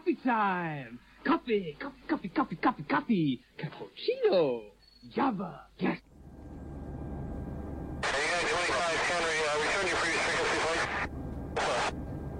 coffee time. Coffee. Cappuccino. Java. Yes. Hey, 25 Henry, return your previous frequency, please.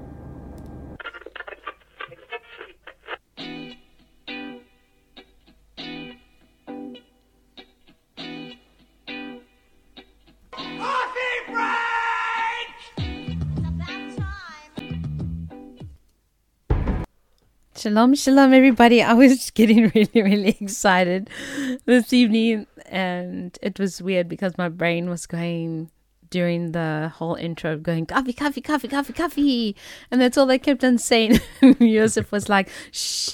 Shalom, shalom, everybody. I was getting really excited this evening, and it was weird because my brain was going during the whole intro, going coffee, and that's all they kept on saying. Yosef was like, shh.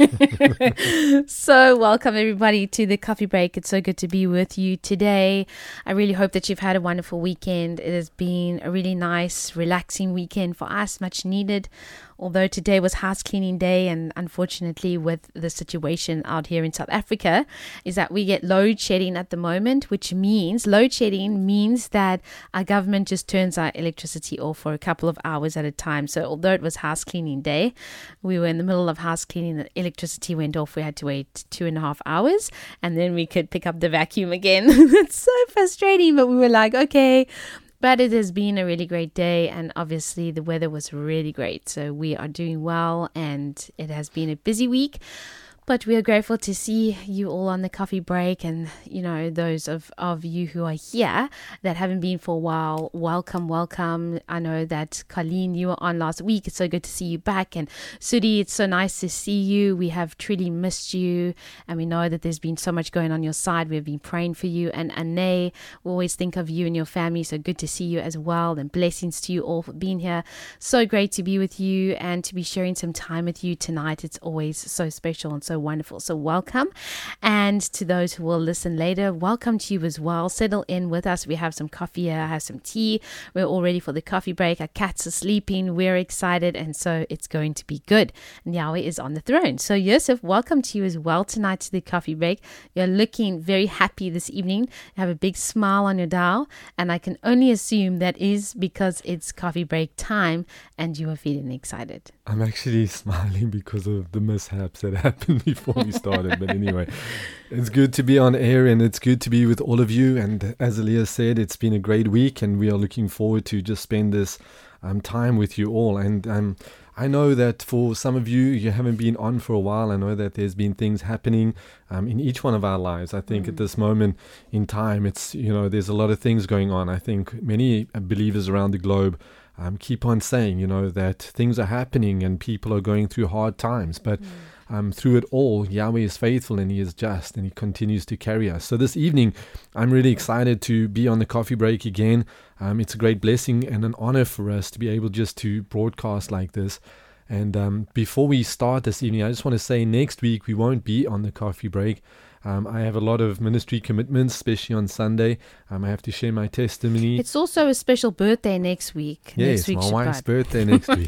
So welcome everybody to the coffee break. It's so good to be with you today. I really hope that you've had a wonderful weekend. It has been a really nice, relaxing weekend for us, much needed. Although today was house cleaning day, and unfortunately with the situation out here in South Africa is that we get load shedding at the moment, which means load shedding means that our government just turns our electricity off for a couple of hours at a time. So although it was house cleaning day, we were in the middle of house cleaning, the electricity went off. We had to wait 2.5 hours and then we could pick up the vacuum again. It's so frustrating, but we were like, okay. But it has been a really great day, and obviously the weather was really great. So we are doing well, and it has been a busy week. But we are grateful to see you all on the coffee break, and, you know, those of you who are here that haven't been for a while, welcome. I know that Colleen, you were on last week. It's so good to see you back. And Sudi, it's so nice to see you. We have truly missed you, and we know that there's been so much going on your side. We've been praying for you. And Ane, we always think of you and your family. So good to see you as well, and blessings to you all for being here. So great to be with you and to be sharing some time with you tonight. It's always so special and so wonderful. So welcome. And to those who will listen later, welcome to you as well. Settle in with us. We have some coffee here. I have some tea. We're all ready for the coffee break. Our cats are sleeping. We're excited. And so it's going to be good. And Yahweh is on the throne. So Yosef, welcome to you as well tonight to the coffee break. You're looking very happy this evening. You have a big smile on your dial. And I can only assume that is because it's coffee break time and you are feeling excited. I'm actually smiling because of the mishaps that happened before we started. But anyway, it's good to be on air, and it's good to be with all of you. And as Elias said, it's been a great week, and we are looking forward to just spend this time with you all. And I know that for some of you, you haven't been on for a while. I know that there's been things happening in each one of our lives. I think at this moment in time, it's, you know, there's a lot of things going on. I think many believers around the globe keep on saying, you know, that things are happening and people are going through hard times. But through it all, Yahweh is faithful and He is just, and He continues to carry us. So this evening, I'm really excited to be on the coffee break again. It's a great blessing and an honor for us to be able just to broadcast like this. And before we start this evening, I just want to say next week we won't be on the coffee break. I have a lot of ministry commitments, especially on Sunday. I have to share my testimony. It's also a special birthday next week. Yes, my wife's birthday next week.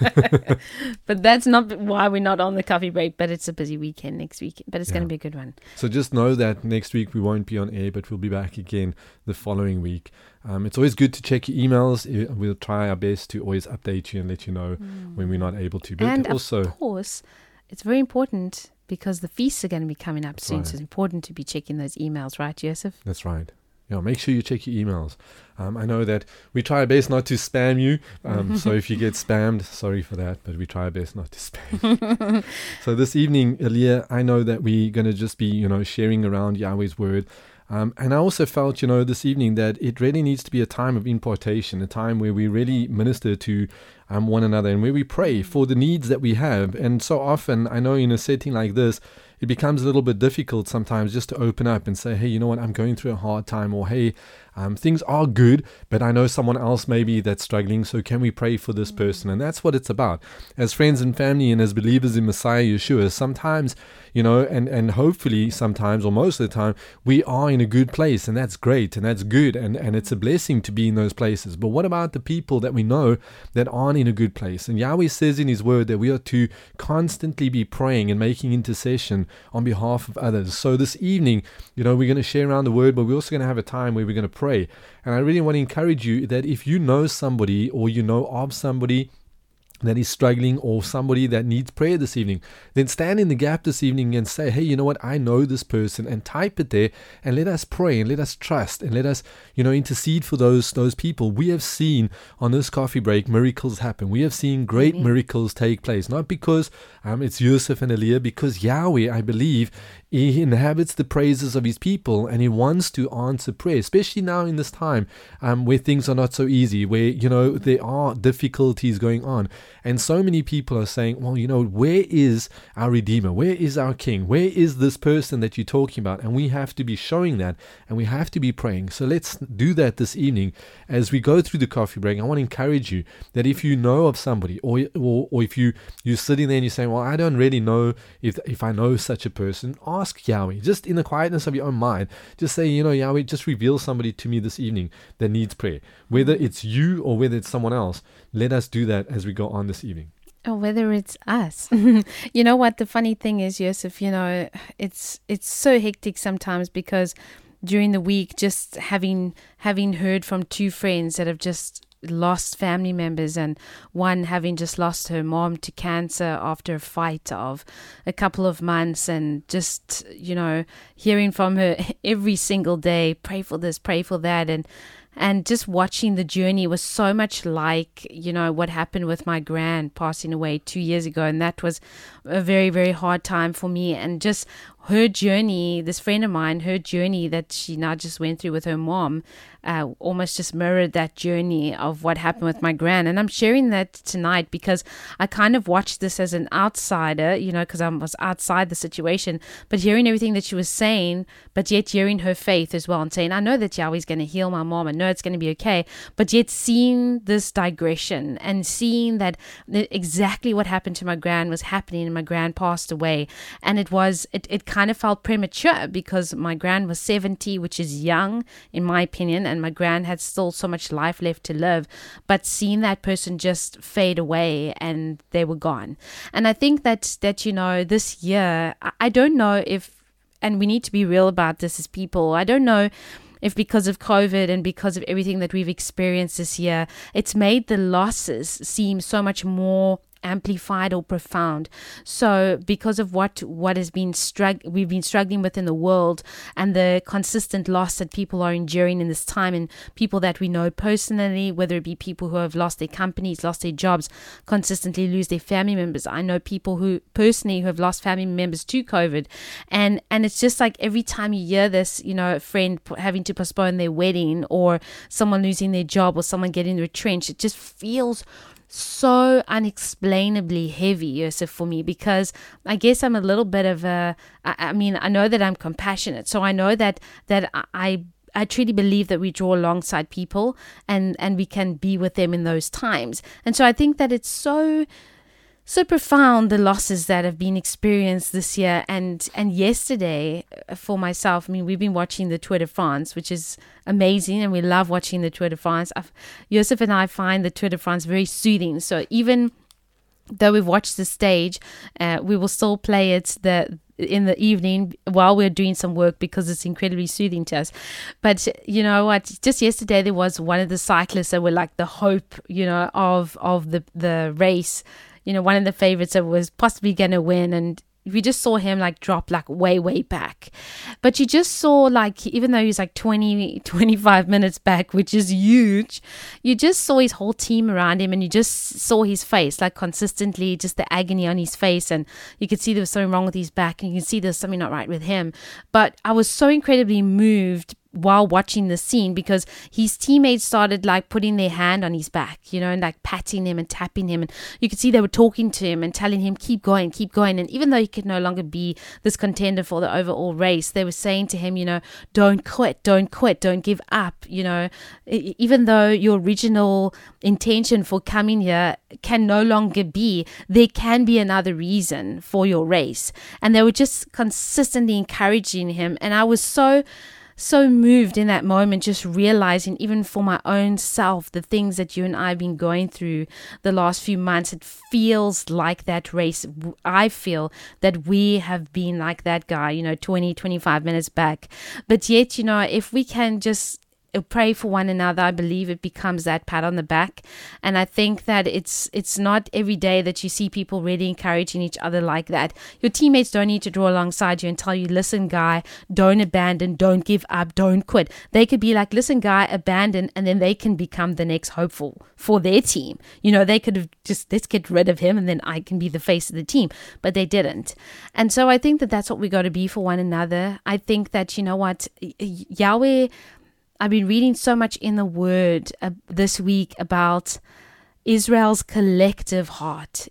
But that's not why we're not on the coffee break, but it's a busy weekend next week. But it's going to be a good one. So just know that next week we won't be on air, but we'll be back again the following week. It's always good to check your emails. We'll try our best to always update you and let you know when we're not able to. But and also, of course, it's very important because the feasts are going to be coming up soon. Right. So it's important to be checking those emails, right, Joseph? That's right. Yeah, make sure you check your emails. I know that we try our best not to spam you. So if you get spammed, sorry for that, but we try our best not to spam. So this evening, Elia, I know that we're going to just be, you know, sharing around Yahweh's word. And I also felt, you know, this evening that it really needs to be a time of impartation, a time where we really minister to one another and where we pray for the needs that we have. And so often, I know in a setting like this, it becomes a little bit difficult sometimes just to open up and say, hey, you know what, I'm going through a hard time, or hey, things are good, but I know someone else maybe that's struggling, so can we pray for this person? And that's what it's about. As friends and family and as believers in Messiah Yeshua, sometimes, you know, and hopefully sometimes or most of the time, we are in a good place, and that's great, and that's good, and it's a blessing to be in those places. But what about the people that we know that aren't in a good place? And Yahweh says in His word that we are to constantly be praying and making intercession on behalf of others. So this evening, you know, we're going to share around the word, but we're also going to have a time where we're going to pray. And I really want to encourage you that if you know somebody or you know of somebody that is struggling, or somebody that needs prayer this evening, then stand in the gap this evening and say, hey, you know what, I know this person, and type it there, and let us pray, and let us trust, and let us, intercede for those people. We have seen on this coffee break miracles happen. We have seen great miracles take place, not because it's Yosef and Aliyah, because Yahweh, I believe, He inhabits the praises of His people, and He wants to answer prayer, especially now in this time where things are not so easy, where, there are difficulties going on. And so many people are saying, well, where is our Redeemer? Where is our King? Where is this person that you're talking about? And we have to be showing that, and we have to be praying. So let's do that this evening as we go through the coffee break. I want to encourage you that if you know of somebody, or if you're sitting there and you're saying, well, I don't really know if I know such a person, ask Yahweh, just in the quietness of your own mind. Just say, Yahweh, just reveal somebody to me this evening that needs prayer. Whether it's you or whether it's someone else, let us do that as we go on this evening. Or whether it's us. You know what? The funny thing is, Yosef, it's so hectic sometimes, because during the week, just having heard from two friends that have just lost family members, and one having just lost her mom to cancer after a fight of a couple of months, and just, hearing from her every single day, pray for this, pray for that, and just watching the journey was so much like, what happened with my gran passing away 2 years ago. And that was a very, very hard time for me. And just her journey, this friend of mine, her journey that she now just went through with her mom, almost just mirrored that journey of what happened with my gran. And I'm sharing that tonight because I kind of watched this as an outsider, because I was outside the situation, but hearing everything that she was saying, but yet hearing her faith as well, and saying, I know that Yahweh's going to heal my mom, I know it's going to be okay, but yet seeing this digression and seeing that exactly what happened to my gran was happening, and my gran passed away. And it kind of felt premature, because my gran was 70, which is young in my opinion, and my gran had still so much life left to live, but seeing that person just fade away and they were gone. And I think that this year, I don't know if, and we need to be real about this as people, I don't know if because of COVID and because of everything that we've experienced this year, it's made the losses seem so much more amplified or profound. So because of what has been we've been struggling with in the world, and the consistent loss that people are enduring in this time, and people that we know personally, whether it be people who have lost their companies, lost their jobs, consistently lose their family members. I know people who have lost family members to COVID, and it's just like every time you hear this, a friend having to postpone their wedding, or someone losing their job, or someone getting retrenched, it just feels so unexplainably heavy, Yosef, for me, because I guess I'm a little bit of I know that I'm compassionate, so I know that I truly believe that we draw alongside people, and we can be with them in those times. And so I think that it's so profound, the losses that have been experienced this year. And yesterday, for myself, we've been watching the Tour de France, which is amazing, and we love watching the Tour de France. Yosef and I find the Tour de France very soothing. So even though we've watched the stage, we will still play it in the evening while we're doing some work, because it's incredibly soothing to us. But you know what, just yesterday there was one of the cyclists that were like the hope, of the race, one of the favorites that was possibly going to win, and we just saw him drop way, way back. But you just saw even though he's 25 minutes back, which is huge, you just saw his whole team around him, and you just saw his face, consistently, just the agony on his face. And you could see there was something wrong with his back, and you could see there's something not right with him. But I was so incredibly moved while watching the scene, because his teammates started putting their hand on his back, and patting him and tapping him, and you could see they were talking to him and telling him, keep going. And even though he could no longer be this contender for the overall race, they were saying to him, don't quit, don't give up, even though your original intention for coming here can no longer be, there can be another reason for your race. And they were just consistently encouraging him. And I was so moved in that moment, just realizing, even for my own self, the things that you and I have been going through the last few months. It feels like that race. I feel that we have been like that guy, 25 minutes back. But yet, if we can just pray for one another, I believe it becomes that pat on the back. And I think that it's not every day that you see people really encouraging each other like that. Your teammates don't need to draw alongside you and tell you, listen, guy, don't abandon, don't give up, don't quit. They could be like, listen, guy, abandon, and then they can become the next hopeful for their team. They could have just, let's get rid of him and then I can be the face of the team. But they didn't. And so I think that that's what we got to be for one another. I think that, Yahweh, I've been reading so much in the Word this week about Israel's collective heart.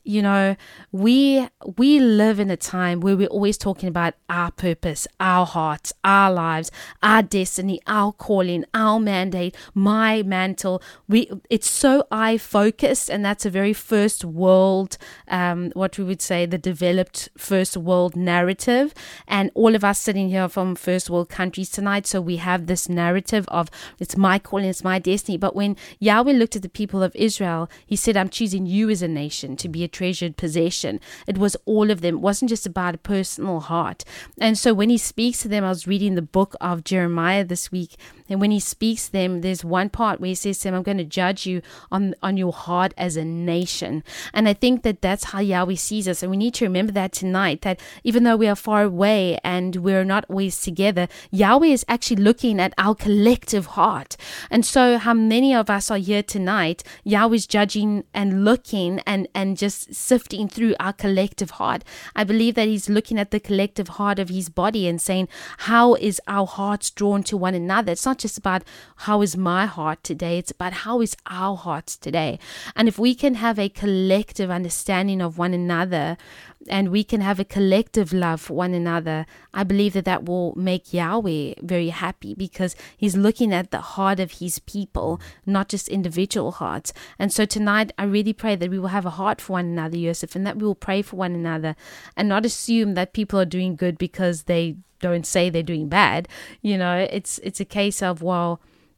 We live in a time where we're always talking about our purpose, our hearts, our lives, our destiny, our calling, our mandate, my mantle. It's so I-focused, and that's a very first world, what we would say, the developed first world narrative. And all of us sitting here from first world countries tonight, so we have this narrative of it's my calling, it's my destiny. But when Yahweh looked at the people of Israel, he said, I'm choosing you as a nation to be a treasured possession. It was all of them. It wasn't just about a personal heart. And so when he speaks to them, I was reading the book of Jeremiah this week, and when he speaks to them, there's one part where he says to them, I'm going to judge you on your heart as a nation. And I think that that's how Yahweh sees us. And we need to remember that tonight, that even though we are far away and we're not always together, Yahweh is actually looking at our collective heart. And so how many of us are here tonight, Yahweh's judging and looking and just sifting through our collective heart. I believe that he's looking at the collective heart of his body and saying, how is our hearts drawn to one another? It's not just about how is my heart today, it's about how is our hearts today. And if we can have a collective understanding of one another, and we can have a collective love for one another, I believe that that will make Yahweh very happy, because he's looking at the heart of his people, not just individual hearts. And so tonight, I really pray that we will have a heart for one another, Yosef, and that we will pray for one another and not assume that people are doing good because they don't say they're doing bad. It's a case of, well,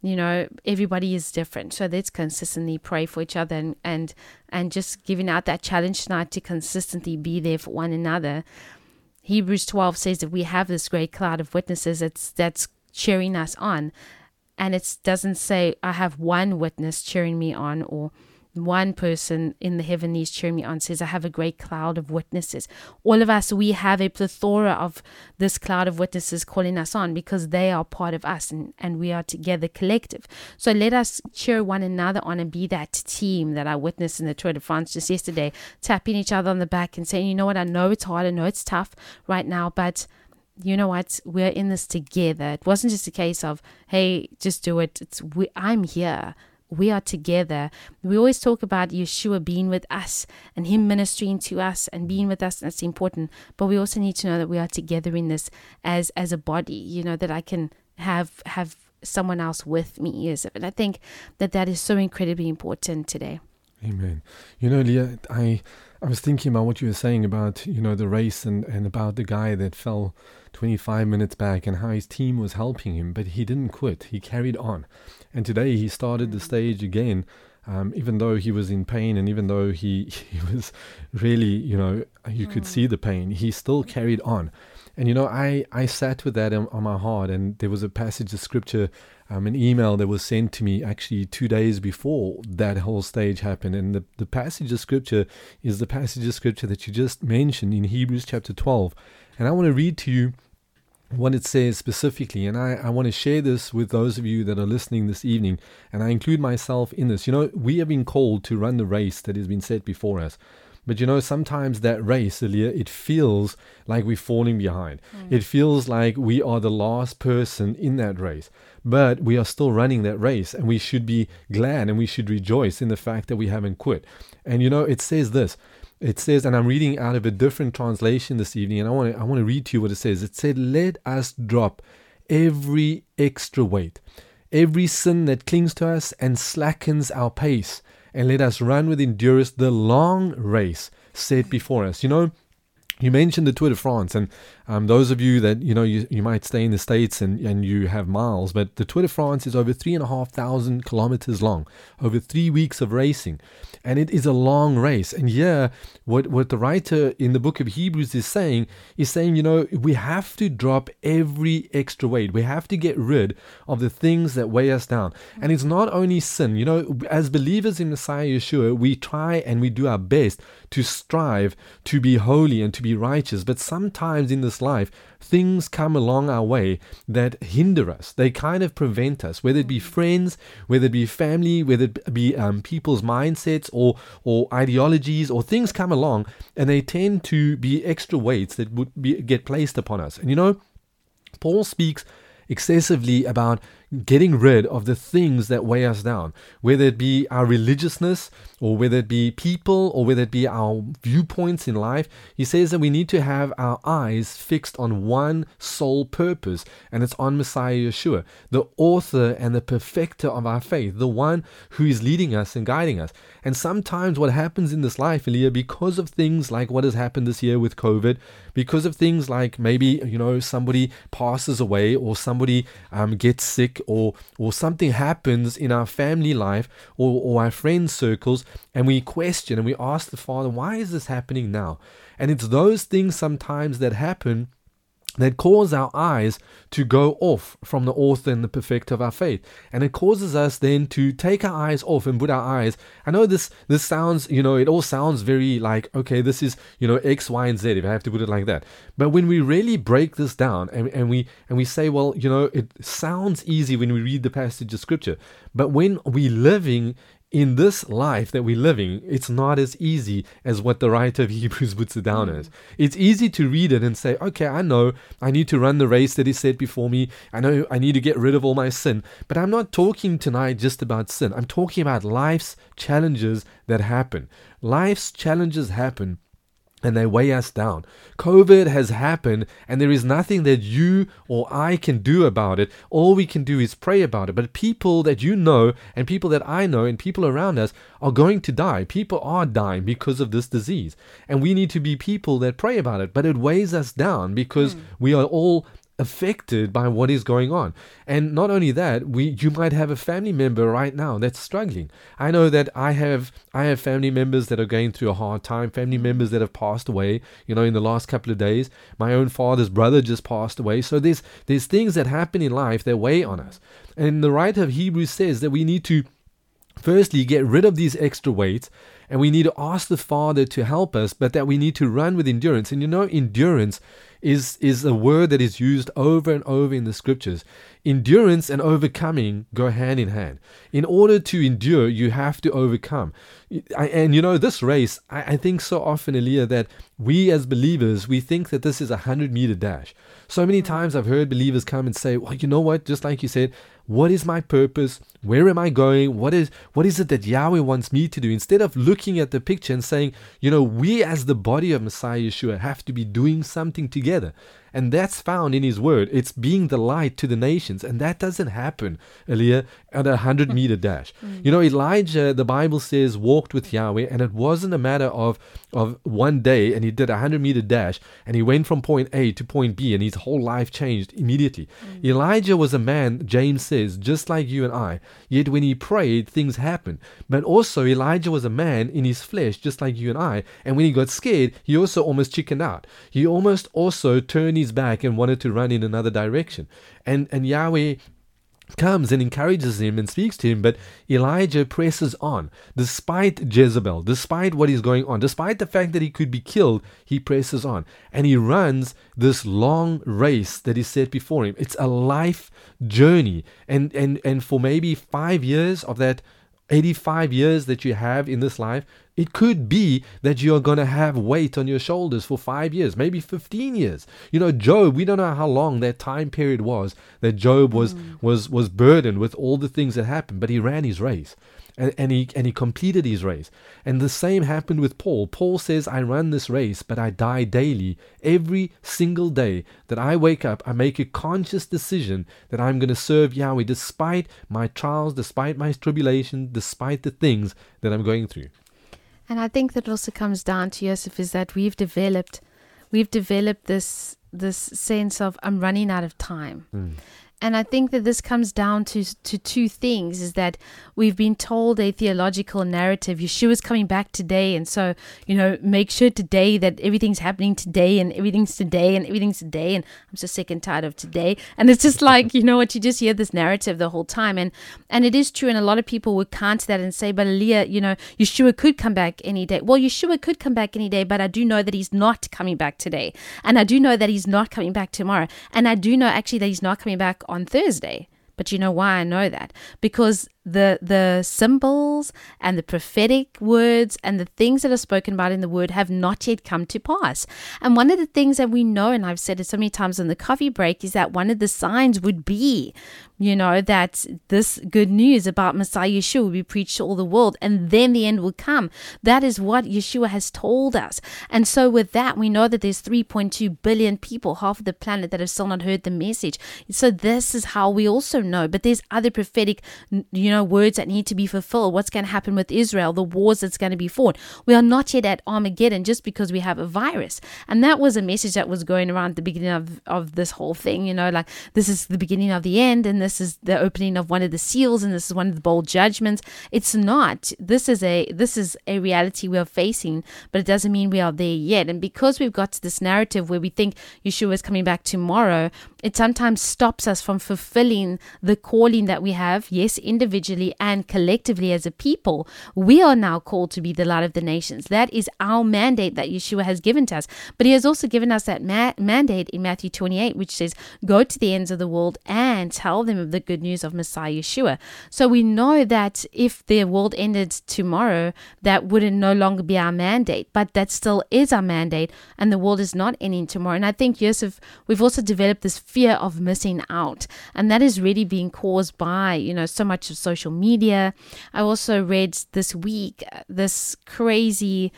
everybody is different. So let's consistently pray for each other and just giving out that challenge tonight to consistently be there for one another. Hebrews 12 says that we have this great cloud of witnesses that's cheering us on. And it doesn't say, I have one witness cheering me on, or one person in the heavenlies cheering me on. It says, I have a great cloud of witnesses. All of us, we have a plethora of this cloud of witnesses calling us on, because they are part of us and we are together collective. So let us cheer one another on and be that team that I witnessed in the Tour de France just yesterday, tapping each other on the back and saying, you know what, I know it's hard, I know it's tough right now, but you know what, we're in this together. It wasn't just a case of, hey, just do it. I'm here. We are together. We always talk about Yeshua being with us and him ministering to us and being with us. That's important. But we also need to know that we are together in this as a body, that I can have someone else with me. Yes. And I think that is so incredibly important today. Amen. Leah, I was thinking about what you were saying about, the race and about the guy that fell 25 minutes back and how his team was helping him, but he didn't quit. He carried on. And today he started the stage again, even though he was in pain and even though he was really, you could see the pain, he still carried on. And, I sat with that on my heart, and there was a passage of scripture, an email that was sent to me actually 2 days before that whole stage happened. And the passage of scripture is the passage of scripture that you just mentioned in Hebrews chapter 12. And I want to read to you what it says specifically. And I want to share this with those of you that are listening this evening. And I include myself in this. We have been called to run the race that has been set before us. But sometimes that race, Elia, it feels like we're falling behind. It feels like we are the last person in that race. But we are still running that race, and we should be glad and we should rejoice in the fact that we haven't quit. And it says this. It says, and I'm reading out of a different translation this evening, and I want to read to you what it says. It said, let us drop every extra weight, every sin that clings to us and slackens our pace, and let us run with endurance the long race set before us. You mentioned the Tour de France, and those of you that, you might stay in the States and you have miles, but the Tour de France is over 3,500 kilometers long, over 3 weeks of racing, and it is a long race. And here, what the writer in the book of Hebrews is saying, we have to drop every extra weight. We have to get rid of the things that weigh us down. And it's not only sin. As believers in Messiah Yeshua, we try and we do our best to strive to be holy and to be righteous. But sometimes in this life, things come along our way that hinder us. They kind of prevent us, whether it be friends, whether it be family, whether it be people's mindsets or ideologies, or things come along and they tend to be extra weights that would get placed upon us. And Paul speaks excessively about getting rid of the things that weigh us down, whether it be our religiousness, or whether it be people, or whether it be our viewpoints in life. He says that we need to have our eyes fixed on one sole purpose, and it's on Messiah Yeshua, the author and the perfecter of our faith, the one who is leading us and guiding us. And sometimes what happens in this life, Elia, because of things like what has happened this year with COVID, because of things like maybe, somebody passes away, or somebody gets sick, or something happens in our family life or our friend circles, and we question and we ask the Father, why is this happening now? And it's those things sometimes that happen that cause our eyes to go off from the author and the perfecter of our faith. And it causes us then to take our eyes off and put our eyes, I know this sounds, it all sounds very like, okay, this is, X, Y, and Z, if I have to put it like that. But when we really break this down and we say, well, it sounds easy when we read the passage of Scripture, but when we're living in this life that we're living, it's not as easy as what the writer of Hebrews puts it down as. It's easy to read it and say, okay, I know I need to run the race that is set before me. I know I need to get rid of all my sin. But I'm not talking tonight just about sin. I'm talking about life's challenges that happen. Life's challenges happen, and they weigh us down. COVID has happened, and there is nothing that you or I can do about it. All we can do is pray about it. But people that you know, and people that I know, and people around us are going to die. People are dying because of this disease. And we need to be people that pray about it. But it weighs us down because we are all affected by what is going on. And not only that, you might have a family member right now that's struggling. I know that I have family members that are going through a hard time, family members that have passed away, in the last couple of days. My own father's brother just passed away. So there's things that happen in life that weigh on us. And the writer of Hebrews says that we need to firstly get rid of these extra weights, and we need to ask the Father to help us, but that we need to run with endurance. And endurance is a word that is used over and over in the Scriptures. Endurance and overcoming go hand in hand. In order to endure, you have to overcome. And this race, I think so often, Elia, that we as believers, we think that this is a 100-meter dash. So many times I've heard believers come and say, well, you know what, just like you said, what is my purpose? Where am I going? What is it that Yahweh wants me to do? Instead of looking at the picture and saying, we as the body of Messiah Yeshua have to be doing something together. And that's found in His Word. It's being the light to the nations. And that doesn't happen, Elia, at a 100-meter dash. Elijah, the Bible says, walked with Yahweh, and it wasn't a matter of one day, and he did a 100-meter dash, and he went from point A to point B, and his whole life changed immediately. Elijah was a man, James says, just like you and I. Yet when he prayed, things happened. But also, Elijah was a man in his flesh, just like you and I. And when he got scared, he also almost chickened out. He almost also turned his back and wanted to run in another direction. And Yahweh comes and encourages him and speaks to him, but Elijah presses on. Despite Jezebel, despite what is going on, despite the fact that he could be killed, he presses on. And he runs this long race that is set before him. It's a life journey. And for maybe 5 years of that 85 years that you have in this life, it could be that you're going to have weight on your shoulders for 5 years, maybe 15 years. Job, we don't know how long that time period was that Job was burdened with all the things that happened, but he ran his race. And he completed his race. And the same happened with Paul. Paul says, I run this race, but I die daily. Every single day that I wake up, I make a conscious decision that I'm going to serve Yahweh despite my trials, despite my tribulation, despite the things that I'm going through. And I think that also comes down to, Joseph, is that we've developed we've developed this sense of I'm running out of time. And I think that this comes down to two things, is that we've been told a theological narrative. Yeshua's coming back today. And so, make sure today that everything's happening today and everything's today and everything's today. And I'm so sick and tired of today. And it's just like, you just hear this narrative the whole time. And it is true. And a lot of people would counter that and say, but Leah, Yeshua could come back any day. Well, Yeshua could come back any day, but I do know that he's not coming back today. And I do know that he's not coming back tomorrow. And I do know actually that he's not coming back on Thursday. But you know why I know that? Because the symbols and the prophetic words and the things that are spoken about in the word have not yet come to pass. And one of the things that we know, and I've said it so many times on the coffee break, is that one of the signs would be, that this good news about Messiah Yeshua will be preached to all the world, and then the end will come. That is what Yeshua has told us. And so with that, we know that there's 3.2 billion people, half of the planet, that have still not heard the message. So this is how we also know. But there's other prophetic, words that need to be fulfilled. What's going to happen with Israel, the wars that's going to be fought. We are not yet at Armageddon just because we have a virus. And that was a message that was going around at the beginning of this whole thing, like this is the beginning of the end, and this is the opening of one of the seals, and this is one of the bold judgments. It's not. This is a reality we are facing, but it doesn't mean we are there yet. And because we've got to this narrative where we think Yeshua is coming back tomorrow, it sometimes stops us from fulfilling the calling that we have, yes, individually and collectively as a people. We are now called to be the light of the nations. That is our mandate that Yeshua has given to us. But he has also given us that mandate in Matthew 28, which says, go to the ends of the world and tell them of the good news of Messiah Yeshua. So we know that if the world ended tomorrow, that wouldn't no longer be our mandate, but that still is our mandate, and the world is not ending tomorrow. And I think, Yosef, we've also developed this fear of missing out, and that is really being caused by, so much of social media. I also read this week this crazy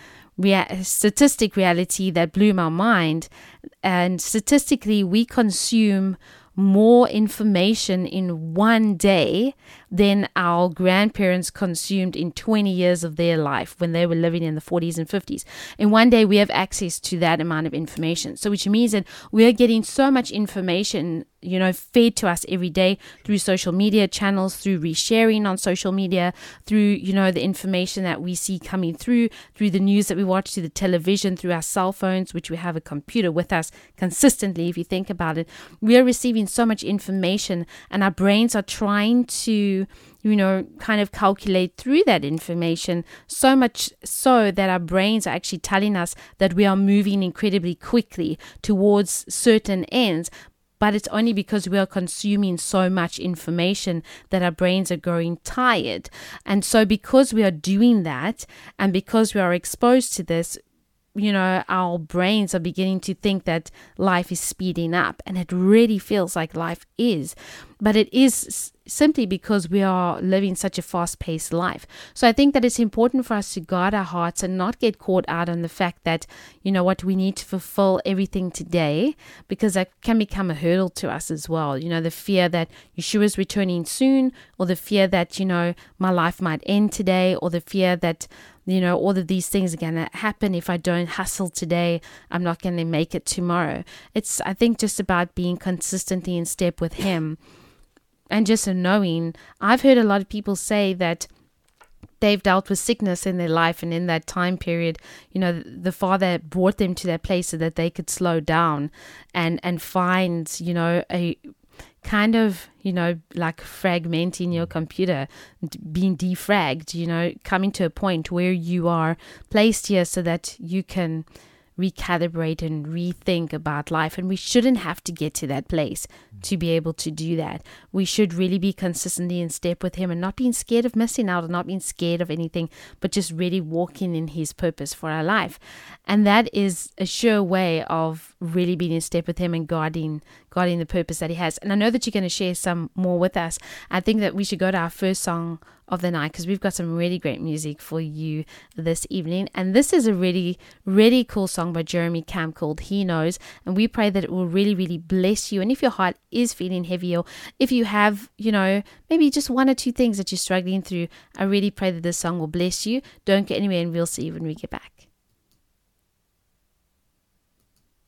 statistic reality that blew my mind. And statistically, we consume more information in one day than our grandparents consumed in 20 years of their life when they were living in the 40s and 50s. In one day, we have access to that amount of information. So which means that we're getting so much information, fed to us every day through social media channels, through resharing on social media, through, the information that we see coming through the news that we watch, through the television, through our cell phones, which we have a computer with us consistently. If you think about it, we are receiving so much information, and our brains are trying to kind of calculate through that information, so much so that our brains are actually telling us that we are moving incredibly quickly towards certain ends. But it's only because we are consuming so much information that our brains are growing tired. And so because we are doing that, and because we are exposed to this, our brains are beginning to think that life is speeding up, and it really feels like life is. But it is simply because we are living such a fast-paced life. So I think that it's important for us to guard our hearts and not get caught out on the fact that, we need to fulfill everything today, because that can become a hurdle to us as well. The fear that Yeshua is returning soon, or the fear that, my life might end today, or the fear that, all of these things are going to happen. If I don't hustle today, I'm not going to make it tomorrow. It's, I think, just about being consistently in step with him. And just knowing, I've heard a lot of people say that they've dealt with sickness in their life, and in that time period, the Father brought them to that place so that they could slow down and find, a kind of, like fragmenting your computer, being defragged, coming to a point where you are placed here so that you can recalibrate and rethink about life. And we shouldn't have to get to that place to be able to do that. We should really be consistently in step with him, and not being scared of missing out, or not being scared of anything, but just really walking in his purpose for our life. And that is a sure way of really being in step with him and guarding the purpose that he has. And I know that you're going to share some more with us. I think that we should go to our first song of the night, because we've got some really great music for you this evening. And this is a really, really cool song by Jeremy Camp called He Knows. And we pray that it will really, really bless you. And if your heart is feeling heavy, or if you have, maybe just one or two things that you're struggling through, I really pray that this song will bless you. Don't go anywhere, and we'll see you when we get back.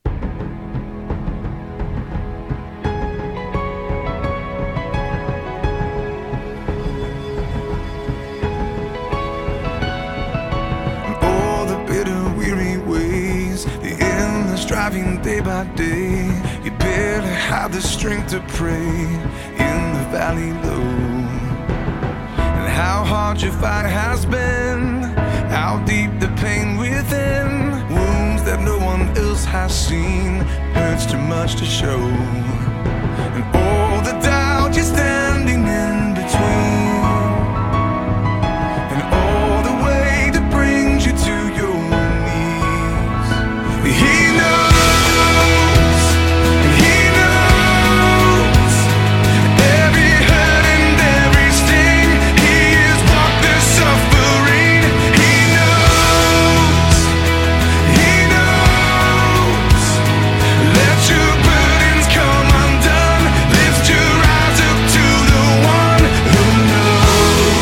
striving day by day. You barely have the strength to pray in the valley low. And how hard your fight has been, how deep the pain within. Wounds that no one else has seen, hurts too much to show. And all the doubt you're standing in between, and all the way that brings you to your knees. He knows, he knows every hurt and every sting. He has walked the suffering. He knows, he knows. Let your burdens come undone. Lift your eyes up to the one who knows.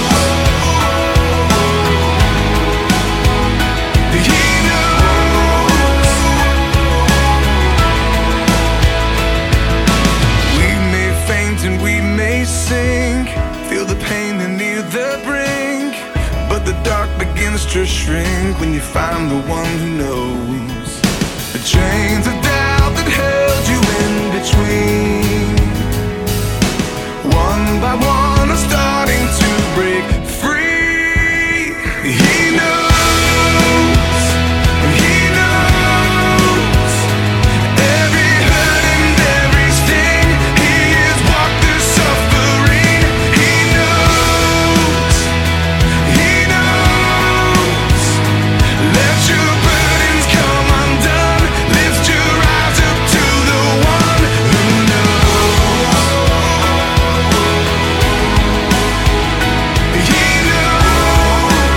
He knows. We may faint and we may sink, feel the pain and near the brink, but the dark begins to shrink when you find the one who knows. The chains of doubt that held you in between, one by one are starting to break free. He knows, he knows every hurt and every sting. He has walked the suffering. He knows, he knows. Let your burdens come undone. Lift your eyes up to the one who knows. He knows.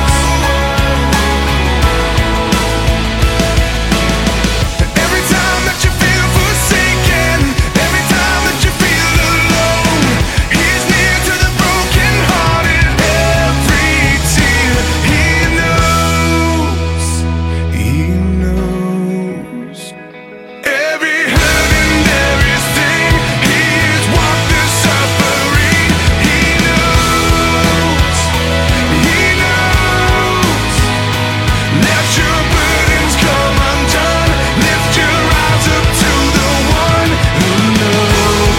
Every time that you feel forsaken, every time that you feel alone, He's near to the brokenhearted. Every tear, He knows, He knows. Every hurt and every sting, He has walked the suffering. He knows, He knows. Let your burdens come undone. Lift your eyes up to the one who knows.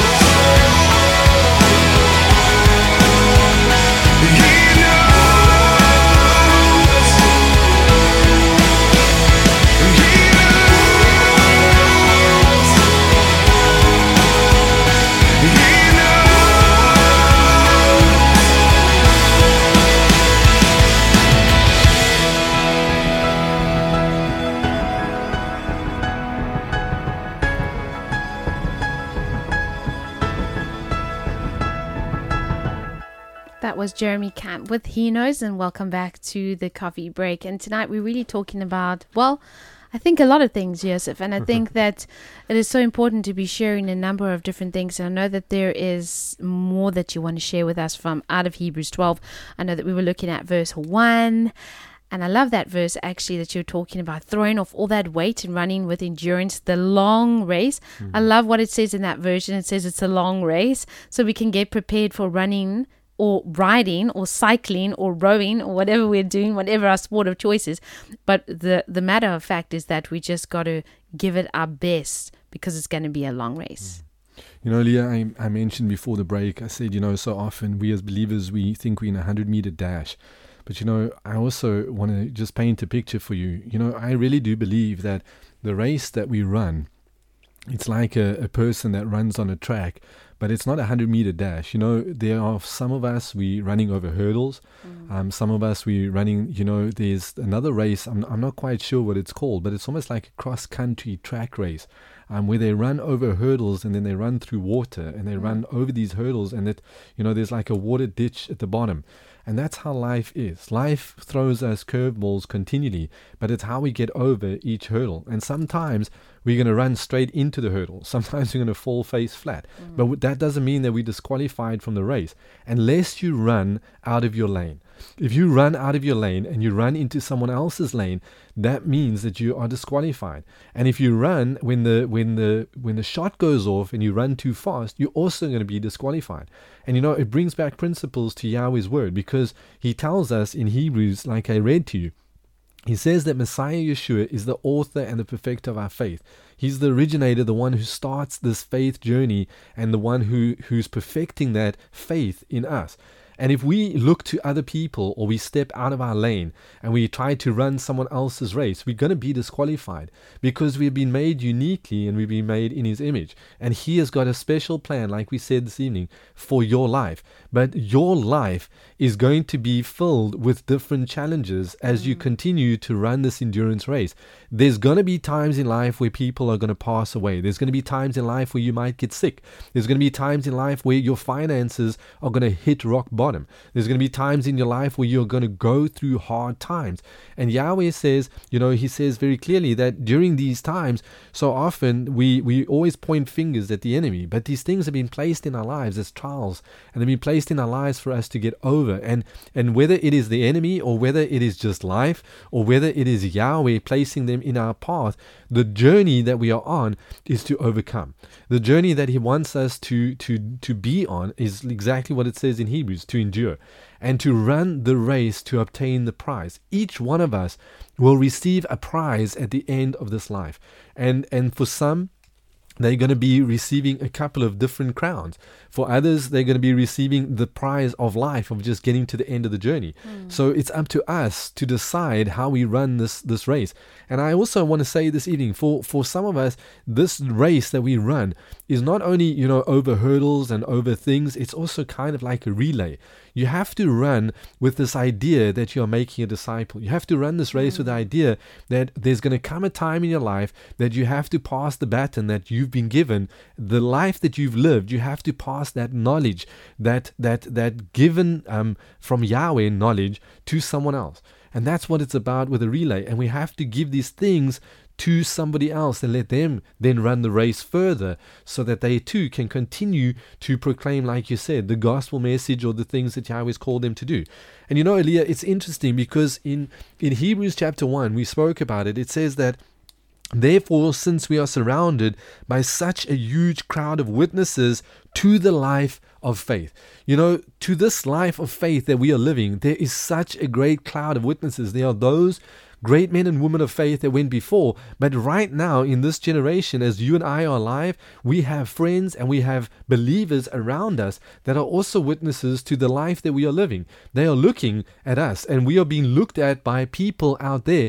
He knows. He knows. He That was Jeremy Camp with He Knows, and welcome back to the coffee break. And tonight we're really talking about, well, I think a lot of things, Joseph, and I think that it is so important to be sharing a number of different things. And I know that there is more that you want to share with us from out of Hebrews 12. I know that we were looking at verse 1. And I love that verse actually that you're talking about, throwing off all that weight and running with endurance, the long race. I love what it says in that version. It says it's a long race, so we can get prepared for running or riding or cycling or rowing or whatever we're doing, whatever our sport of choice is. But the matter of fact is that we just got to give it our best because it's going to be a long race. You know, Leah, I mentioned before the break, I said, so often we as believers, we think we're in a 100-meter dash. But, I also want to just paint a picture for you. I really do believe that the race that we run, it's like a person that runs on a track, but it's not a 100-meter dash. There are some of us, we running over hurdles. Some of us, we running, there's another race. I'm not quite sure what it's called, but it's almost like a cross-country track race where they run over hurdles and then they run through water and they run over these hurdles and there's like a water ditch at the bottom. And that's how life is. Life throws us curveballs continually, but it's how we get over each hurdle. And sometimes we're going to run straight into the hurdle. Sometimes we're going to fall face flat. But that doesn't mean that we're disqualified from the race unless you run out of your lane. If you run out of your lane and you run into someone else's lane, that means that you are disqualified. And if you run when the shot goes off and you run too fast, you're also going to be disqualified. And it brings back principles to Yahweh's word, because he tells us in Hebrews, like I read to you, He says that Messiah Yeshua is the author and the perfecter of our faith. He's the originator, the one who starts this faith journey, and the one who's perfecting that faith in us. And if we look to other people, or we step out of our lane and we try to run someone else's race, we're going to be disqualified, because we've been made uniquely and we've been made in His image. And He has got a special plan, like we said this evening, for your life. But your life is going to be filled with different challenges as you continue to run this endurance race. There's going to be times in life where people are going to pass away. There's going to be times in life where you might get sick. There's going to be times in life where your finances are going to hit rock bottom. There's going to be times in your life where you're going to go through hard times. And Yahweh says, He says very clearly that during these times, so often we always point fingers at the enemy, but these things have been placed in our lives as trials, and they've been placed in our lives for us to get over. And whether it is the enemy, or whether it is just life, or whether it is Yahweh placing them in our path, the journey that we are on is to overcome. The journey that He wants us to be on is exactly what it says in Hebrews, to endure and to run the race to obtain the prize. Each one of us will receive a prize at the end of this life. And for some, they're going to be receiving a couple of different crowns. For others, they're going to be receiving the prize of life, of just getting to the end of the journey. So it's up to us to decide how we run this race. And I also want to say this evening, for some of us, this race that we run is not only, over hurdles and over things, it's also kind of like a relay. You have to run with this idea that you're making a disciple. You have to run this race with the idea that there's going to come a time in your life that you have to pass the baton that you've been given. The life that you've lived, you have to pass that knowledge, that given from Yahweh knowledge to someone else. And that's what it's about with a relay. And we have to give these things to somebody else and let them then run the race further, so that they too can continue to proclaim, like you said, the gospel message, or the things that Yahweh's called them to do. And Elia, it's interesting because in Hebrews chapter 1, we spoke about it. It says that, therefore, since we are surrounded by such a huge crowd of witnesses to the life of faith. To this life of faith that we are living, there is such a great cloud of witnesses. There are those great men and women of faith that went before. But right now, in this generation, as you and I are alive, we have friends and we have believers around us that are also witnesses to the life that we are living. They are looking at us, and we are being looked at by people out there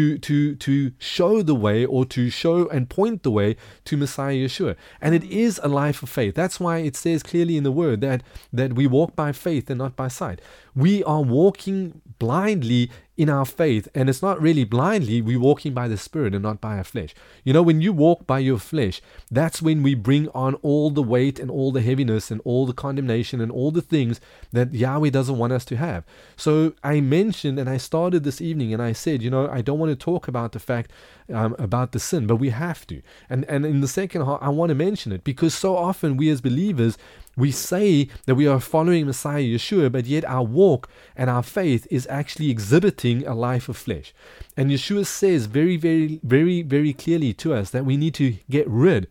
to show the way, or to show and point the way to Messiah Yeshua. And it is a life of faith. That's why it says clearly in the Word that we walk by faith and not by sight. We are walking blindly in our faith, and it's not really blindly. We're walking by the Spirit and not by our flesh. When you walk by your flesh, that's when we bring on all the weight and all the heaviness and all the condemnation and all the things that Yahweh doesn't want us to have. So I mentioned, and I started this evening, and I said, I don't want to talk about the fact about the sin, but we have to. And in the second half, I want to mention it, because so often we as believers, we say that we are following Messiah Yeshua, but yet our walk and our faith is actually exhibiting a life of flesh. And Yeshua says very, very, very, very clearly to us that we need to get rid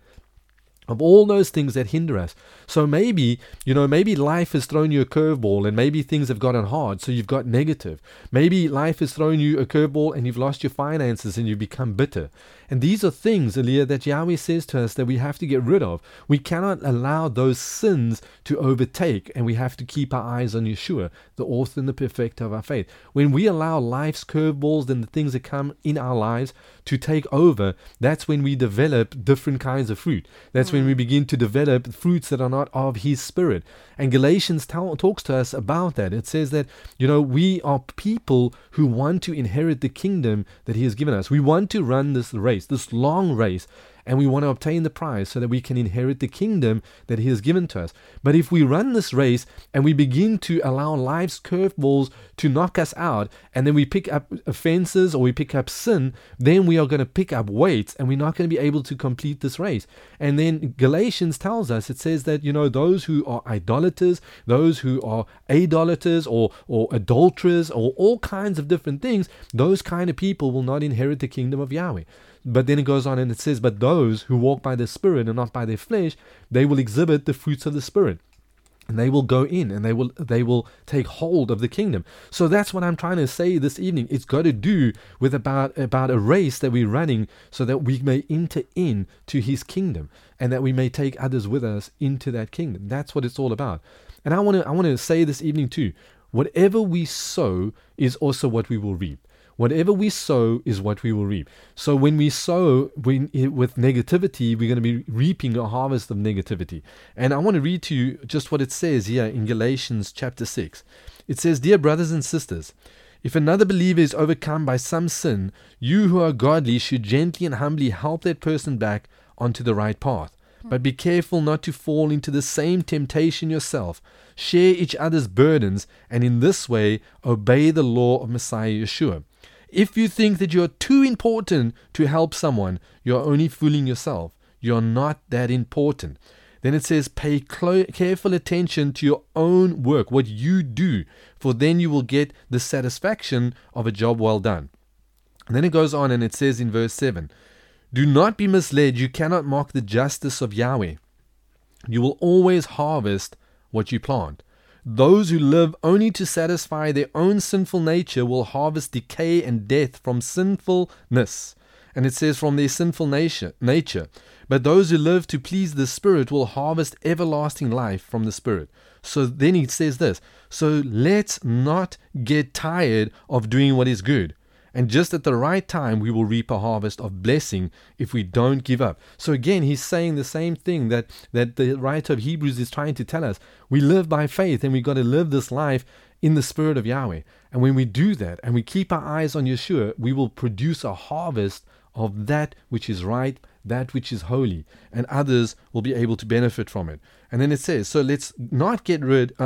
of all those things that hinder us. So maybe life has thrown you a curveball, and maybe things have gotten hard, so you've got negative. Maybe life has thrown you a curveball and you've lost your finances and you've become bitter. And these are things, Elia, that Yahweh says to us that we have to get rid of. We cannot allow those sins to overtake, and we have to keep our eyes on Yeshua, the author and the perfecter of our faith. When we allow life's curveballs and the things that come in our lives to take over, that's when we develop different kinds of fruit. That's when we begin to develop fruits that are not of His Spirit. And Galatians talks to us about that. It says that, we are people who want to inherit the kingdom that He has given us. We want to run this race, this long race, and we want to obtain the prize so that we can inherit the kingdom that He has given to us. But if we run this race and we begin to allow life's curveballs to knock us out, and then we pick up offenses or we pick up sin, then we are going to pick up weights, and we're not going to be able to complete this race. And then Galatians tells us, it says that, those who are idolaters, those who are adolaters or adulterers, or all kinds of different things, those kind of people will not inherit the kingdom of Yahweh. But then it goes on and it says, but those who walk by the Spirit and not by their flesh, they will exhibit the fruits of the Spirit. And they will go in and they will take hold of the kingdom. So that's what I'm trying to say this evening. It's got to do with about a race that we're running so that we may enter into his kingdom and that we may take others with us into that kingdom. That's what it's all about. And I want to say this evening too, whatever we sow is also what we will reap. Whatever we sow is what we will reap. So when we sow with negativity, we're going to be reaping a harvest of negativity. And I want to read to you just what it says here in Galatians chapter 6. It says, "Dear brothers and sisters, if another believer is overcome by some sin, you who are godly should gently and humbly help that person back onto the right path. But be careful not to fall into the same temptation yourself. Share each other's burdens, and in this way obey the law of Messiah Yeshua. If you think that you're too important to help someone, you're only fooling yourself. You're not that important." Then it says, "Pay careful attention to your own work, what you do, for then you will get the satisfaction of a job well done." And then it goes on and it says in verse 7, "Do not be misled. You cannot mock the justice of Yahweh. You will always harvest what you plant. Those who live only to satisfy their own sinful nature will harvest decay and death from sinfulness." And it says from their sinful nature. "But those who live to please the Spirit will harvest everlasting life from the Spirit." So then he says this, "So let's not get tired of doing what is good. And just at the right time, we will reap a harvest of blessing if we don't give up." So again, he's saying the same thing that the writer of Hebrews is trying to tell us. We live by faith, and we've got to live this life in the Spirit of Yahweh. And when we do that, and we keep our eyes on Yeshua, we will produce a harvest of that which is right, that which is holy, and others will be able to benefit from it. And then it says, so let's not get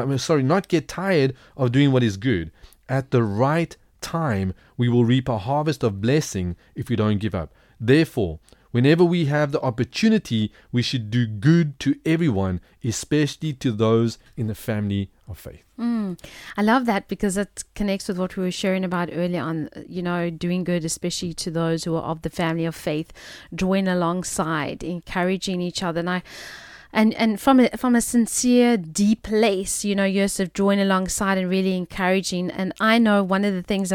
tired of doing what is good. At the right time, we will reap a harvest of blessing if we don't give up. Therefore, whenever we have the opportunity, we should do good to everyone, especially to those in the family of faith. I love that because it connects with what we were sharing about earlier on, doing good, especially to those who are of the family of faith, drawing alongside, encouraging each other. And from a sincere, deep place, Joseph, drawing alongside and really encouraging. And I know one of the things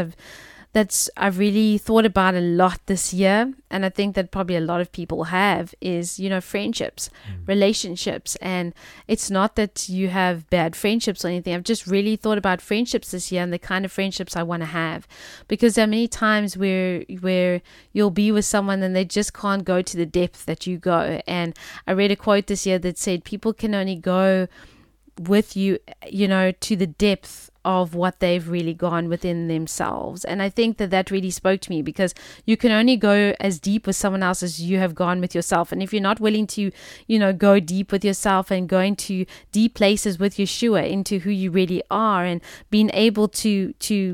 I've really thought about a lot this year, and I think that probably a lot of people have, is, friendships, relationships. And it's not that you have bad friendships or anything. I've just really thought about friendships this year and the kind of friendships I want to have. Because there are many times where you'll be with someone and they just can't go to the depth that you go. And I read a quote this year that said, people can only go with you, to the depth of what they've really gone within themselves. And I think that really spoke to me, because you can only go as deep with someone else as you have gone with yourself. And if you're not willing to, go deep with yourself and going to deep places with Yeshua into who you really are and being able to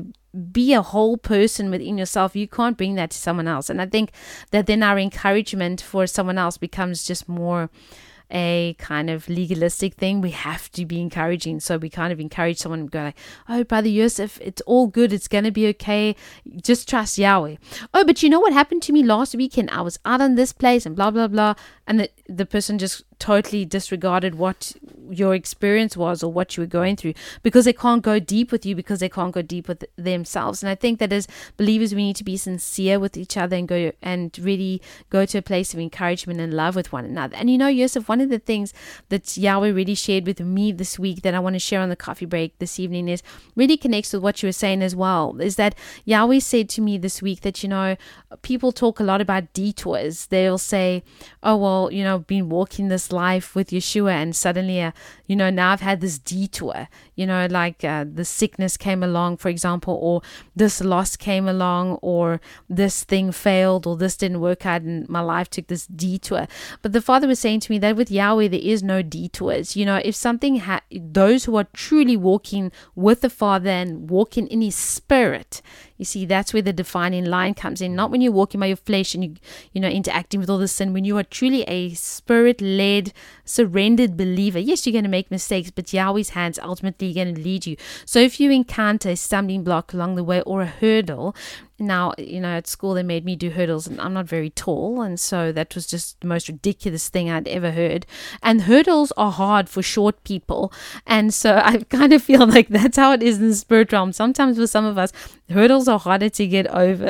be a whole person within yourself, you can't bring that to someone else. And I think that then our encouragement for someone else becomes just more a kind of legalistic thing. We have to be encouraging, so we kind of encourage someone and go like, "Oh, Brother Yosef, it's all good, it's going to be okay, just trust Yahweh. Oh, but you know what happened to me last weekend? I was out on this place and blah blah blah." And the person just totally disregarded what your experience was or what you were going through, because they can't go deep with you, because they can't go deep with themselves. And I think that as believers, we need to be sincere with each other and really go to a place of encouragement and love with one another. And Yosef, one of the things that Yahweh really shared with me this week that I want to share on the coffee break this evening is really connects with what you were saying as well, is that Yahweh said to me this week that, people talk a lot about detours. They'll say, "Oh, well, I've been walking this life with Yeshua and suddenly, now I've had this detour, like the sickness came along, for example, or this loss came along, or this thing failed, or this didn't work out and my life took this detour." But the Father was saying to me that with Yahweh, there is no detours. If something, those who are truly walking with the Father and walking in His Spirit, you see, that's where the defining line comes in. Not when you're walking by your flesh and interacting with all the sin. When you are truly a Spirit-led, surrendered believer, yes, you're going to make mistakes, but Yahweh's hands ultimately going to lead you. So if you encounter a stumbling block along the way or a hurdle, Now, at school they made me do hurdles, and I'm not very tall, and so that was just the most ridiculous thing I'd ever heard. And hurdles are hard for short people, and so I kind of feel like that's how it is in the spirit realm. Sometimes for some of us, hurdles are harder to get over,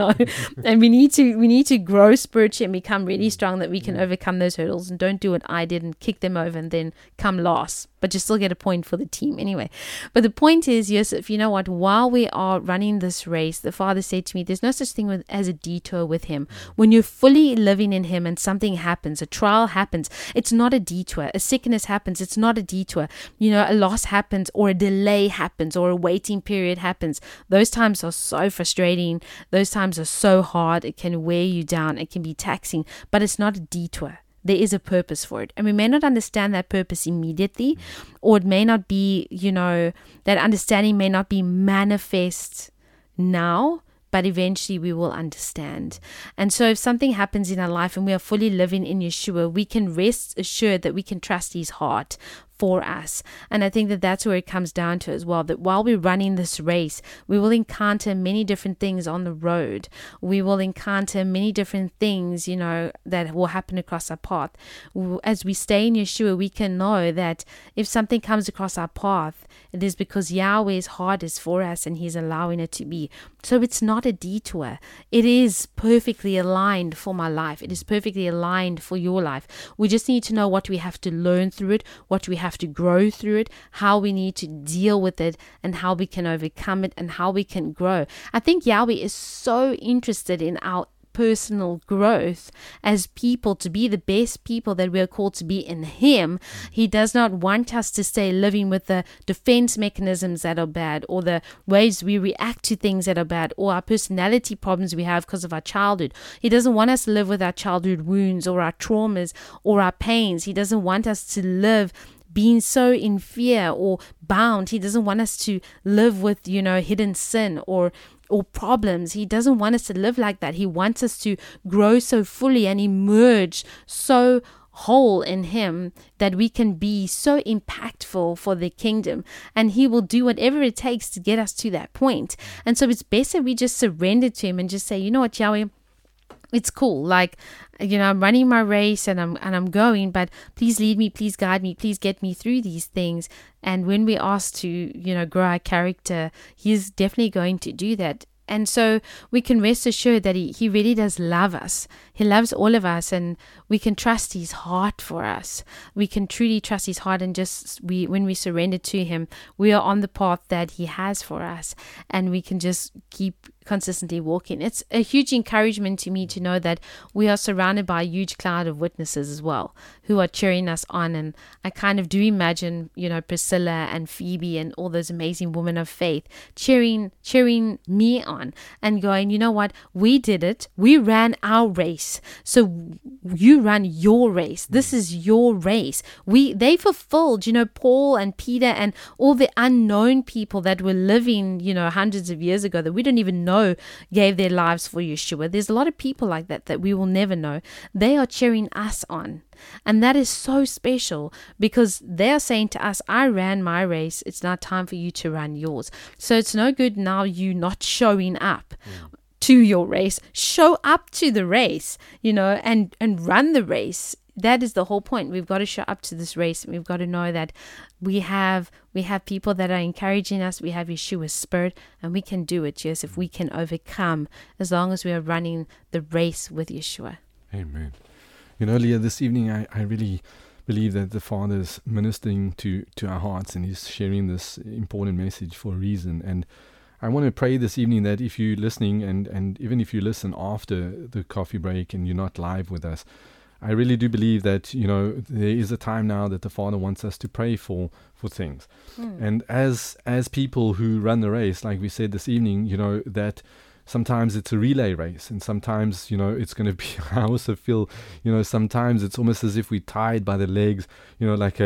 and we need to grow spiritually and become really strong that we can overcome those hurdles, and don't do what I did and kick them over and then come last, but you still get a point for the team anyway. But the point is, Yosef, you know what? While we are running this race, the Father said to me, there's no such thing as a detour with Him. When you're fully living in Him and something happens, a trial happens, it's not a detour. A sickness happens, it's not a detour. A loss happens, or a delay happens, or a waiting period happens. Those times are so frustrating. Those times are so hard. It can wear you down. It can be taxing, but it's not a detour. There is a purpose for it. And we may not understand that purpose immediately, or it may not be, that understanding may not be manifest now, but eventually we will understand. And so if something happens in our life and we are fully living in Yeshua, we can rest assured that we can trust His heart for us. And I think that that's where it comes down to as well, that while we're running this race, we will encounter many different things on the road. We will encounter many different things, that will happen across our path. As we stay in Yeshua, we can know that if something comes across our path, it is because Yahweh's heart is for us and He's allowing it to be. So it's not a detour. It is perfectly aligned for my life. It is perfectly aligned for your life. We just need to know what we have to learn through it, what we have to grow through it, how we need to deal with it, and how we can overcome it, and how we can grow. I think Yahweh is so interested in our personal growth as people, to be the best people that we are called to be in Him. He does not want us to stay living with the defense mechanisms that are bad, or the ways we react to things that are bad, or our personality problems we have because of our childhood. He doesn't want us to live with our childhood wounds or our traumas or our pains. He doesn't want us to live being so in fear or bound. He doesn't want us to live with, hidden sin or problems. He doesn't want us to live like that. He wants us to grow so fully and emerge so whole in Him that we can be so impactful for the kingdom, and He will do whatever it takes to get us to that point. And so it's best that we just surrender to Him and just say, you know what, Yahweh, it's cool. Like, I'm running my race and I'm going, but please lead me, please guide me, please get me through these things. And when we ask to, grow our character, He's definitely going to do that. And so we can rest assured that he really does love us. He loves all of us, and we can trust His heart for us. We can truly trust His heart, and when we surrender to Him, we are on the path that He has for us, and we can just keep consistently walking. It's a huge encouragement to me to know that we are surrounded by a huge cloud of witnesses as well, who are cheering us on. And I kind of do imagine, Priscilla and Phoebe and all those amazing women of faith cheering me on and going, you know what, we did it. We ran our race. So you run your race. This is your race. They fulfilled, Paul and Peter and all the unknown people that were living, hundreds of years ago that we don't even know gave their lives for Yeshua. There's a lot of people like that we will never know. They are cheering us on. And that is so special, because they are saying to us, I ran my race. It's now time for you to run yours. So it's no good now you not showing up to your race. Show up to the race, and run the race. That is the whole point. We've got to show up to this race, and we've got to know that we have people that are encouraging us. We have Yeshua's Spirit, and we can do it, yes, if we can overcome, as long as we are running the race with Yeshua. Amen. Leah, this evening I really believe that the Father is ministering to our hearts, and He's sharing this important message for a reason. And I want to pray this evening that if you're listening, and even if you listen after the coffee break and you're not live with us, I really do believe that, there is a time now that the Father wants us to pray for things. And as people who run the race, like we said this evening, that sometimes it's a relay race, and sometimes, it's going to be, I also feel, sometimes it's almost as if we're tied by the legs, like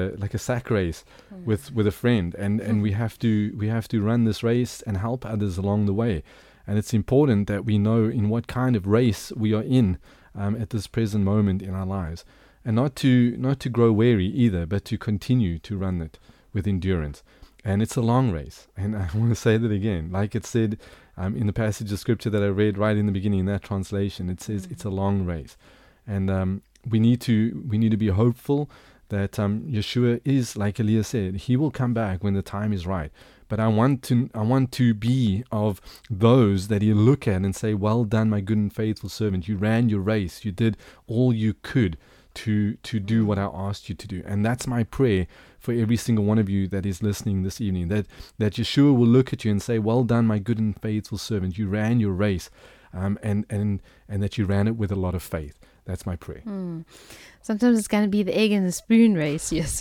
a sack race with a friend, and we have to run this race and help others along the way. And it's important that we know in what kind of race we are in at this present moment in our lives, and not to grow weary either, but to continue to run it with endurance. And it's a long race. And I want to say that again. Like it said in the passage of scripture that I read right in the beginning in that translation, it says it's a long race. And we need to be hopeful that Yeshua is, like Aaliyah said, he will come back when the time is right. But I want to be of those that you look at and say, well done, my good and faithful servant. You ran your race. You did all you could to do what I asked you to do. And that's my prayer for every single one of you that is listening this evening, that Yeshua will look at you and say, well done, my good and faithful servant. You ran your race, and that you ran it with a lot of faith. That's my prayer. Sometimes it's going to be the egg and the spoon race, yes.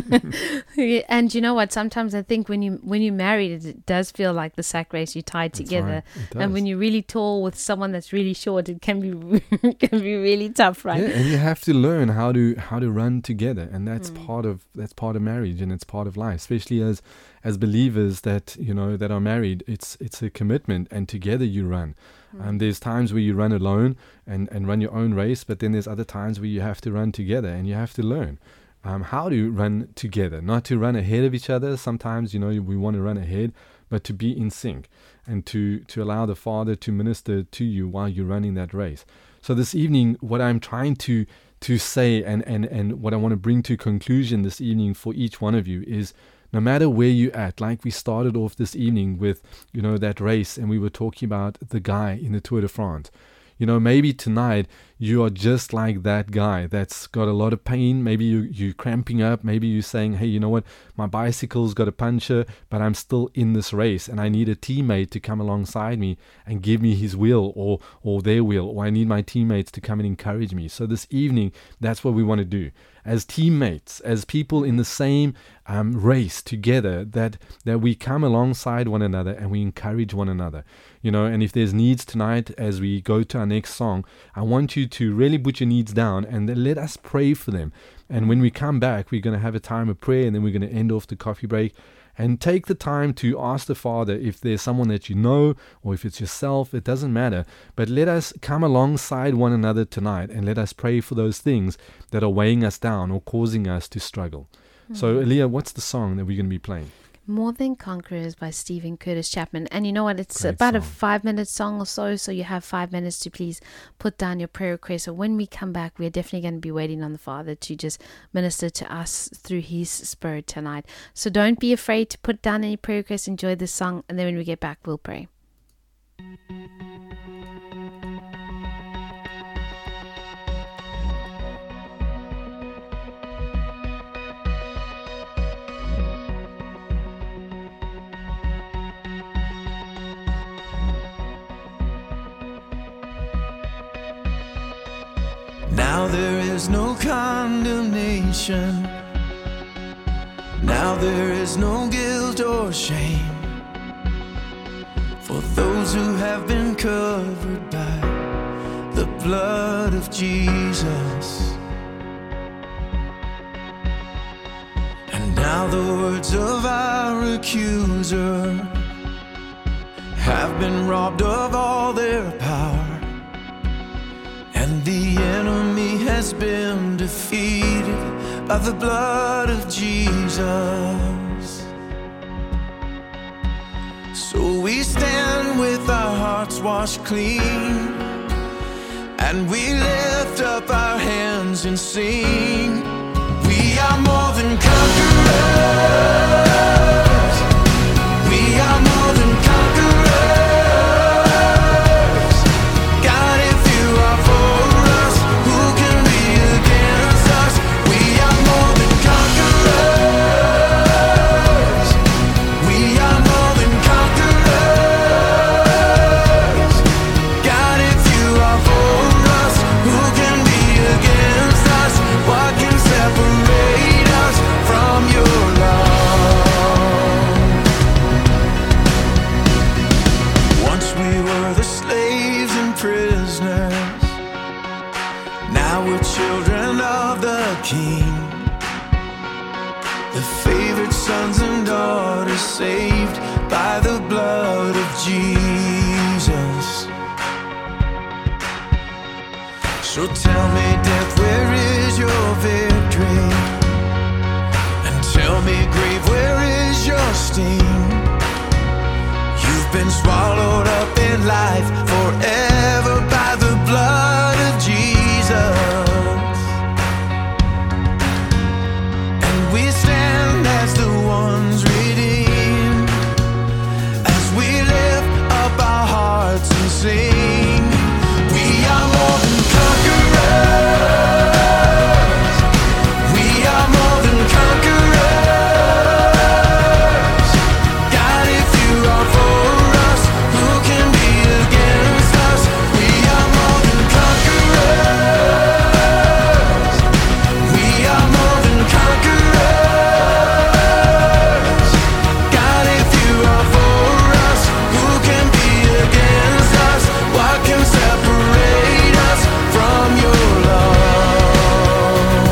And you know what? Sometimes I think when you're married, it does feel like the sack race. You're tied together, right. And when you're really tall with someone that's really short, it can be really tough, right? Yeah, and you have to learn how to run together, and that's part of marriage, and it's part of life, especially as believers that are married. It's a commitment, and together you run. There's times where you run alone and run your own race, but then there's other times where you have to run together, and you have to learn how to run together, not to run ahead of each other. Sometimes, we want to run ahead, but to be in sync and to allow the Father to minister to you while you're running that race. So this evening, what I'm trying to say and what I want to bring to conclusion this evening for each one of you is, no matter where you're at, like we started off this evening with, that race, and we were talking about the guy in the Tour de France. Maybe tonight you are just like that guy that's got a lot of pain. Maybe you're cramping up. Maybe you're saying, hey, you know what? My bicycle's got a puncture, but I'm still in this race, and I need a teammate to come alongside me and give me his wheel or their wheel, or I need my teammates to come and encourage me. So this evening, that's what we want to do. As teammates, as people in the same race together, that we come alongside one another and we encourage one another. And if there's needs tonight as we go to our next song, I want you to really put your needs down and then let us pray for them. And when we come back, we're going to have a time of prayer, and then we're going to end off the coffee break. And take the time to ask the Father if there's someone that you know, or if it's yourself, it doesn't matter. But let us come alongside one another tonight, and let us pray for those things that are weighing us down or causing us to struggle. So, Aaliyah, what's the song that we're going to be playing? More Than Conquerors by Stephen Curtis Chapman. And you know what? It's Great about song. a 5-minute song or so you have 5 minutes to please put down your prayer request. So when we come back, we're definitely going to be waiting on the Father to just minister to us through His Spirit tonight. So don't be afraid to put down any prayer requests. Enjoy this song, and then when we get back, we'll pray. Now there is no condemnation. Now there is no guilt or shame for those who have been covered by the blood of Jesus. And now the words of our accuser have been robbed of all their power, and the enemy has been defeated by the blood of Jesus. So we stand with our hearts washed clean, and we lift up our hands and sing. We are more than conquerors. We are more than conquerors. Saved by the blood of Jesus. So tell me, death, where is your victory? And tell me, grave, where is your sting? been swallowed up in life forever by the blood of Jesus. And we stand as the ones redeemed, as we lift up our hearts and sing, we are more than conquerors. We are more than conquerors. God, if you are for us, who can be against us? We are more than conquerors. We are more than conquerors. God, if you are for us, who can be against us? What can separate us from your love?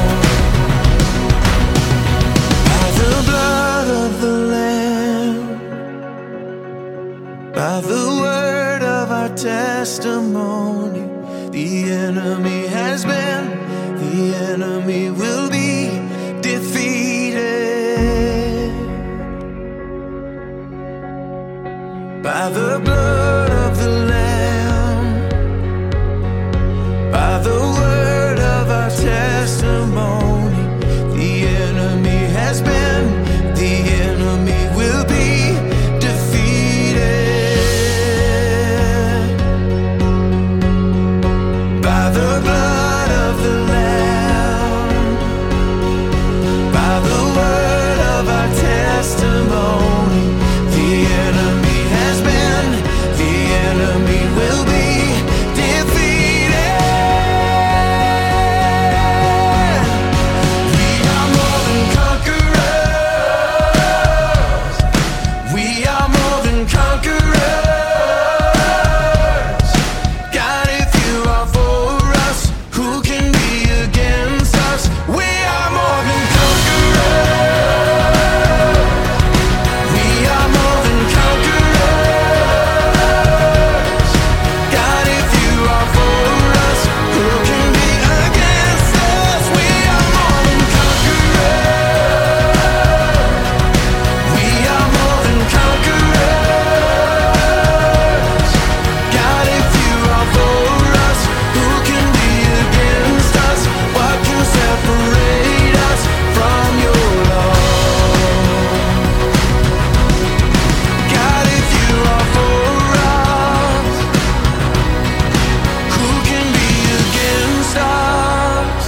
By the blood of the Lamb, by the word of our testimony, the enemy has been, the enemy will be defeated. By the blood of the Lamb, by the word of our testimony, the enemy has been, the enemy will be defeated. By the blood of the Lamb, by the word of our testimony, the enemy has been, the enemy will be defeated. We are more than conquerors. We are more than conquerors. God, if you are for us, who can be against us? We are more than conquerors. We are more than conquerors. God, if you are for us, who can be against us? We are more than conquerors. We are more than conquerors. God, if you are for us, who can be against us? What can separate us from your love? God, if you are for us, who can be against us?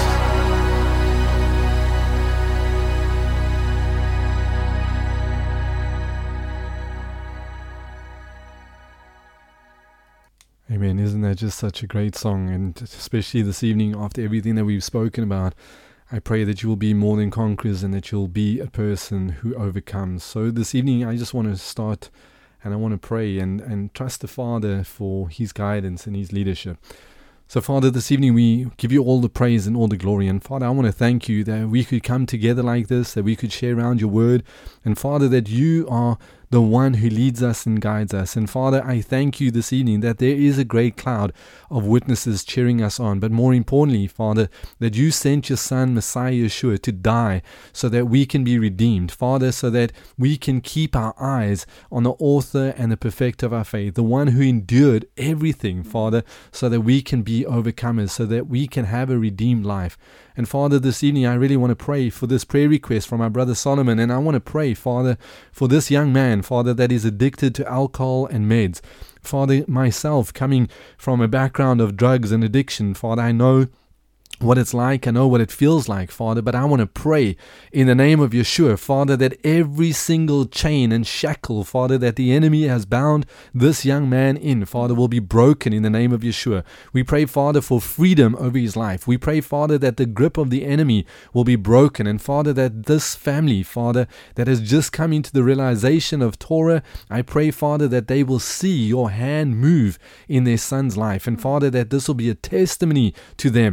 Amen. Isn't that just such a great song? And especially this evening, after everything that we've spoken about, I pray that you will be more than conquerors and that you'll be a person who overcomes. So this evening, I just want to start and I want to pray and trust the Father for His guidance and His leadership. So Father, this evening we give you all the praise and all the glory. And Father, I want to thank you that we could come together like this, that we could share around your word. And Father, that you are the one who leads us and guides us. And Father, I thank you this evening that there is a great cloud of witnesses cheering us on. But more importantly, Father, that you sent your Son, Messiah Yeshua, to die so that we can be redeemed. Father, so that we can keep our eyes on the author and the perfecter of our faith, the one who endured everything, Father, so that we can be overcomers, so that we can have a redeemed life. And Father, this evening I really want to pray for this prayer request from our brother Solomon. And I want to pray, Father, for this young man, Father, that is addicted to alcohol and meds. Father, myself coming from a background of drugs and addiction, Father, I know what it's like, I know what it feels like, Father, but I want to pray in the name of Yeshua, Father, that every single chain and shackle, Father, that the enemy has bound this young man in, Father, will be broken in the name of Yeshua. We pray, Father, for freedom over his life. We pray, Father, that the grip of the enemy will be broken, and Father, that this family, Father, that has just come into the realization of Torah, I pray, Father, that they will see your hand move in their son's life, and Father, that this will be a testimony to them of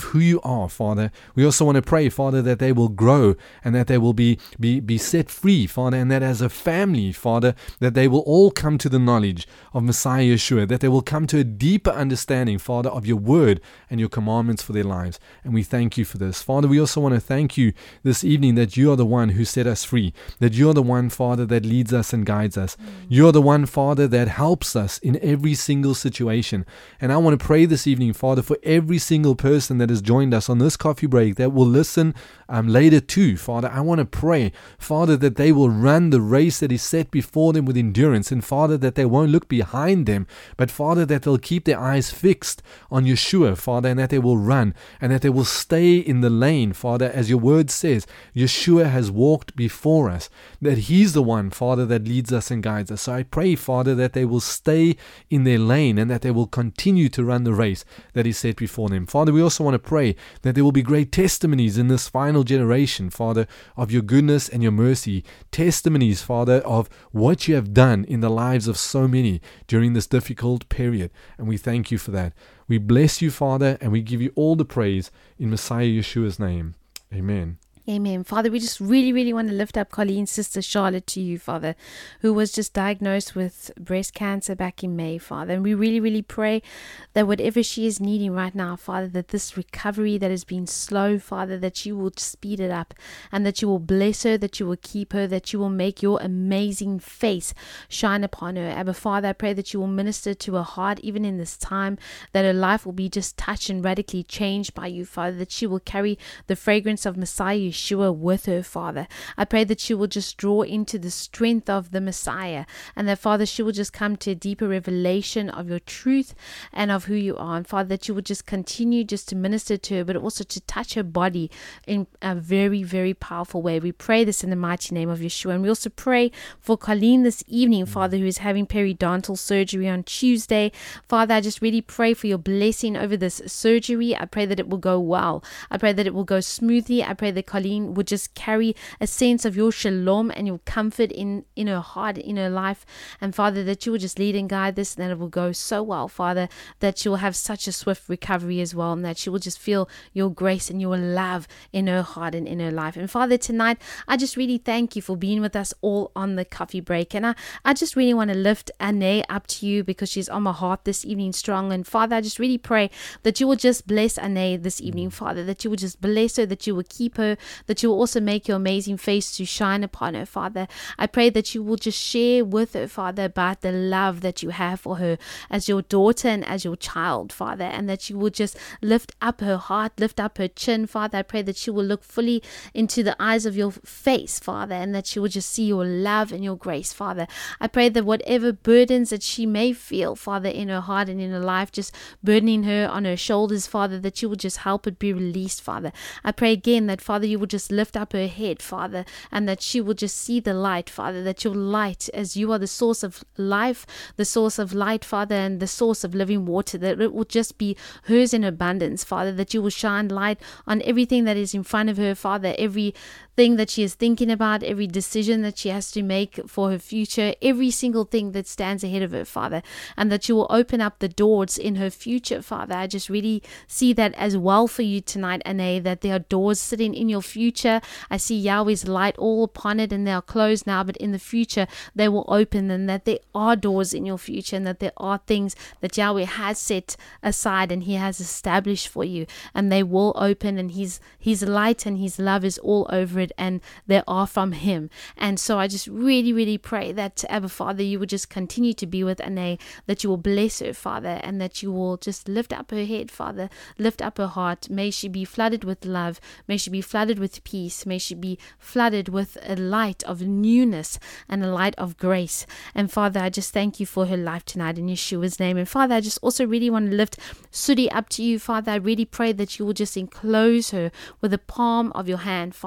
who you are, Father. We also want to pray, Father, that they will grow and that they will be set free, Father, and that as a family, Father, that they will all come to the knowledge of Messiah Yeshua, that they will come to a deeper understanding, Father, of your word and your commandments for their lives. And we thank you for this. Father, we also want to thank you this evening that you are the one who set us free, that you are the one, Father, that leads us and guides us. You are the one, Father, that helps us in every single situation. And I want to pray this evening, Father, for every single person that has joined us on this coffee break that will listen later too, Father. I want to pray, Father, that they will run the race that is set before them with endurance, and Father, that they won't look behind them, but Father, that they'll keep their eyes fixed on Yeshua, Father, and that they will run and that they will stay in the lane, Father, as your word says. Yeshua has walked before us, that he's the one, Father, that leads us and guides us. So I pray, Father, that they will stay in their lane and that they will continue to run the race that is set before them. Father, we also want to pray that there will be great testimonies in this final generation, Father, of your goodness and your mercy. Testimonies, Father, of what you have done in the lives of so many during this difficult period. And we thank you for that. We bless you, Father, and we give you all the praise in Messiah Yeshua's name. Amen. Amen. Father, we just really, really want to lift up Colleen's sister Charlotte to you, Father, who was just diagnosed with breast cancer back in May, Father. And we really, really pray that whatever she is needing right now, Father, that this recovery that has been slow, Father, that you will speed it up and that you will bless her, that you will keep her, that you will make your amazing face shine upon her. Abba, Father, I pray that you will minister to her heart even in this time, that her life will be just touched and radically changed by you, Father, that she will carry the fragrance of Messiah Yeshua with her, Father. I pray that she will just draw into the strength of the Messiah, and that, Father, she will just come to a deeper revelation of your truth and of who you are. And Father, that you will just continue just to minister to her, but also to touch her body in a very, very powerful way. We pray this in the mighty name of Yeshua. And we also pray for Colleen this evening, Father, who is having periodontal surgery on Tuesday. Father, I just really pray for your blessing over this surgery. I pray that it will go well. I pray that it will go smoothly. I pray that Colleen would just carry a sense of your shalom and your comfort in her heart, in her life. And Father, that you will just lead and guide this, and that it will go so well, Father, that she will have such a swift recovery as well, and that she will just feel your grace and your love in her heart and in her life. And Father, tonight, I just really thank you for being with us all on the coffee break. And I just really want to lift Ane up to you because she's on my heart this evening strong. And Father, I just really pray that you will just bless Ane this evening, Father, that you will just bless her, that you will keep her, that you will also make your amazing face to shine upon her, Father. I pray that you will just share with her, Father, about the love that you have for her as your daughter and as your child, Father, and that you will just lift up her heart, lift up her chin, Father. I pray that she will look fully into the eyes of your face, Father, and that she will just see your love and your grace, Father. I pray that whatever burdens that she may feel, Father, in her heart and in her life, just burdening her on her shoulders, Father, that you will just help it be released, Father. I pray again that, Father, you will just lift up her head, Father, and that she will just see the light, Father, that your light, as you are the source of life, the source of light, Father, and the source of living water, that it will just be hers in abundance, Father, that you will shine light on everything that is in front of her, Father, everything that she is thinking about, every decision that she has to make for her future, every single thing that stands ahead of her, Father, and that you will open up the doors in her future, Father. I just really see that as well for you tonight, Ane, that there are doors sitting in your future. I see Yahweh's light all upon it, and they are closed now, but in the future they will open, and that there are doors in your future, and that there are things that Yahweh has set aside and he has established for you, and they will open, and his light and his love is all over it, and they are from him. And so I just really, really pray that, Abba Father, you will just continue to be with Ane, that you will bless her, Father, and that you will just lift up her head, Father, lift up her heart. May she be flooded with love, may she be flooded with peace, may she be flooded with a light of newness and a light of grace. And Father, I just thank you for her life tonight in Yeshua's name. And Father, I just also really want to lift Sudi up to you, Father. I really pray that you will just enclose her with the palm of your hand, Father, that she will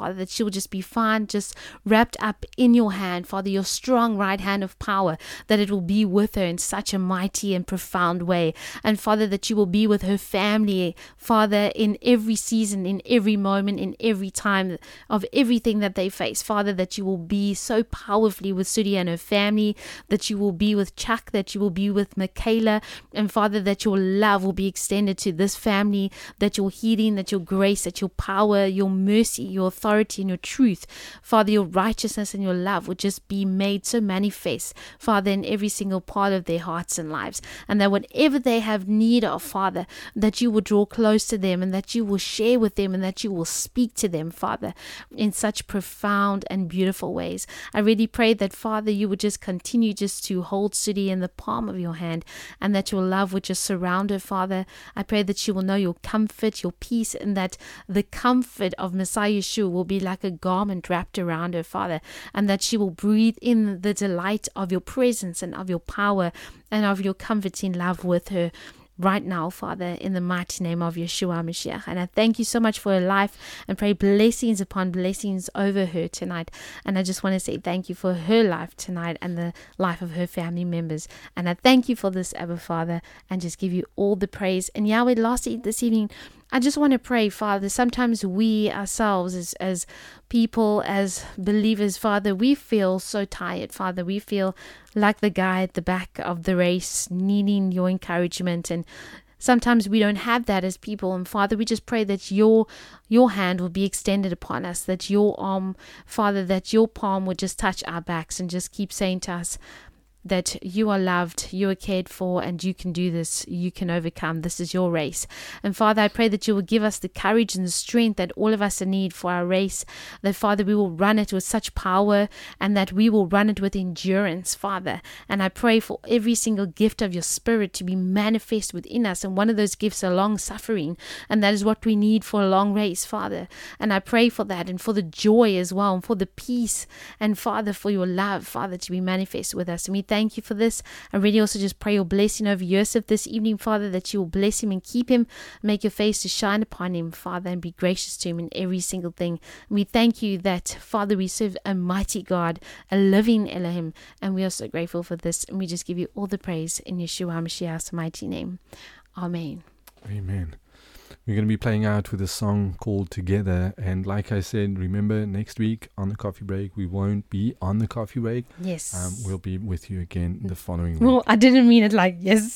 will just be found just wrapped up in your hand, Father, your strong right hand of power, that it will be with her in such a mighty and profound way. And Father, that you will be with her family, Father, in every season, in every moment, in every time of everything that they face. Father, that you will be so powerfully with Sudi and her family, that you will be with Chuck, that you will be with Michaela, and Father, that your love will be extended to this family, that your healing, that your grace, that your power, your mercy, your authority, and your truth, Father, your righteousness and your love would just be made so manifest, Father, in every single part of their hearts and lives. And that whatever they have need of, Father, that you will draw close to them, and that you will share with them, and that you will speak to them, Father, in such profound and beautiful ways. I really pray that, Father, you would just continue just to hold Sudi in the palm of your hand, and that your love would just surround her, Father. I pray that she will know your comfort, your peace, and that the comfort of Messiah Yeshua will be like a garment wrapped around her, Father, and that she will breathe in the delight of your presence and of your power and of your comforting love with her right now, Father, in the mighty name of Yeshua Mashiach. And I thank you so much for her life, and pray blessings upon blessings over her tonight. And I just want to say thank you for her life tonight and the life of her family members. And I thank you for this, Abba Father, and just give you all the praise. And Yahweh, lastly this evening, I just want to pray, Father, sometimes we ourselves as people, as believers, Father, we feel so tired, Father. We feel like the guy at the back of the race needing your encouragement, and sometimes we don't have that as people. And Father, we just pray that your hand will be extended upon us, that your arm, Father, that your palm would just touch our backs and just keep saying to us that you are loved, you are cared for, and you can do this, you can overcome. This is your race. And Father, I pray that you will give us the courage and the strength that all of us need for our race, that Father, we will run it with such power, and that we will run it with endurance, Father. And I pray for every single gift of your Spirit to be manifest within us, and one of those gifts are long suffering, and that is what we need for a long race, Father. And I pray for that, and for the joy as well, and for the peace, and Father, for your love, Father, to be manifest with us. And we thank you for this. I really also just pray your blessing over Yosef this evening, Father, that you will bless him and keep him, make your face to shine upon him, Father, and be gracious to him in every single thing. And we thank you that, Father, we serve a mighty God, a living Elohim, and we are so grateful for this. And we just give you all the praise in Yeshua HaMashiach's mighty name. Amen. Amen. We're going to be playing out with a song called Together. And like I said, remember, next week on the coffee break, we won't be on the coffee break. Yes. We'll be with you again the following week. Well, I didn't mean it like yes.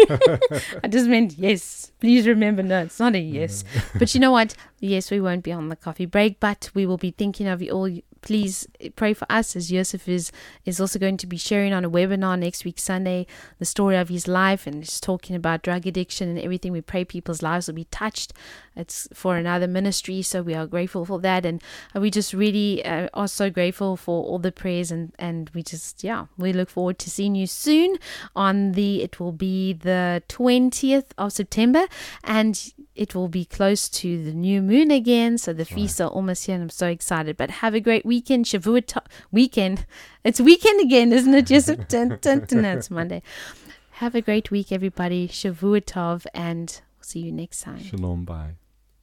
I just meant yes. Please remember, no, it's not a yes. But you know what? Yes, we won't be on the coffee break, but we will be thinking of you all. Please pray for us, as Yosef is also going to be sharing on a webinar next week, Sunday, the story of his life, and just talking about drug addiction and everything. We pray people's lives will be touched. It's for another ministry, so we are grateful for that. And we just really are so grateful for all the prayers, and we just, we look forward to seeing you soon it will be the 20th of September, and it will be close to the new moon again, so the feasts are almost here, and I'm so excited. But have a great weekend, Shavuot weekend. It's weekend again, isn't it? Yes, it's Monday. Have a great week, everybody. Shavuot Tov, and we'll see you next time. Shalom, bye.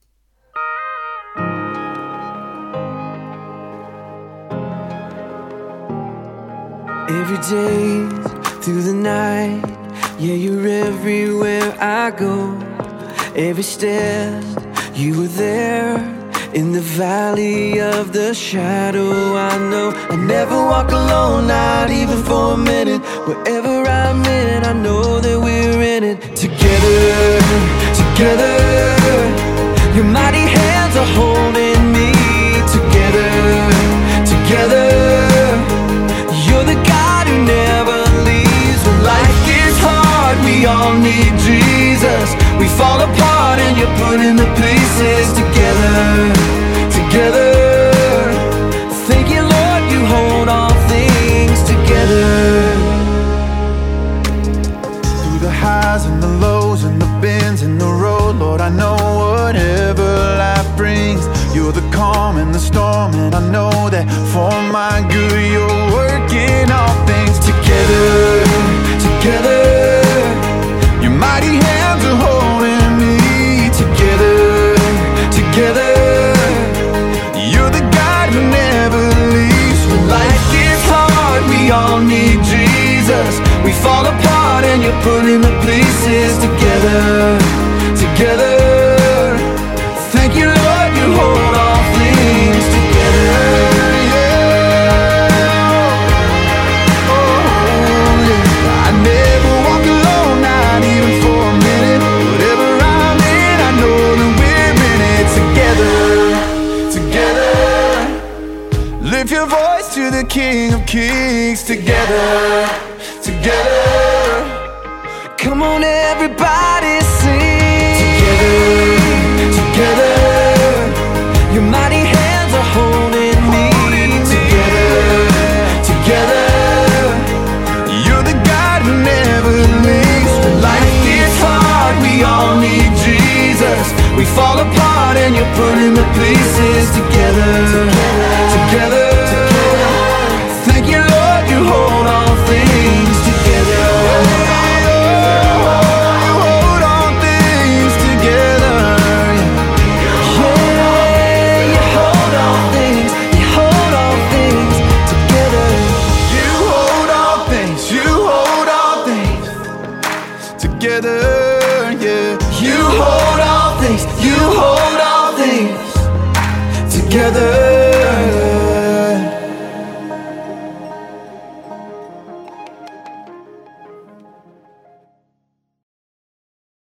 Every day through the night, yeah, you're everywhere I go. Every step you were there. In the valley of the shadow, I know I never walk alone, not even for a minute. Wherever I'm in, I know that we're in it together, together. Your mighty hands are holding me together, together. You're the God who never leaves. When life gets hard, we all need Jesus. We fall apart and you're putting the pieces together, together. Thank you, Lord, you hold all things together. Through the highs and the lows and the bends in the road, Lord, I know whatever life brings, you're the calm in the storm, and I know that for my good you're working all things together, together. Your mighty hands are holding me together, together. You're the God who we all need Jesus. We fall apart and you're putting the pieces together, together. Thank you, Lord, you hold all things together. Yeah. Oh, yeah. I never walk alone, not even for a minute. Whatever I'm in, I know that we're in it together, together. Lift your voice to the King of Kings together, together. Come on, everybody, sing together, together. Your mighty hands are holding me together, together. You're the God who never leaves. When life gets hard, we all need Jesus. We fall apart and you're putting the pieces together, together. Thank you, Lord, you hold all things together. You hold all things together. Yeah, you hold all things. You hold all things together. You hold all things. You hold all things together. Yeah. You hold all things. You hold all things together.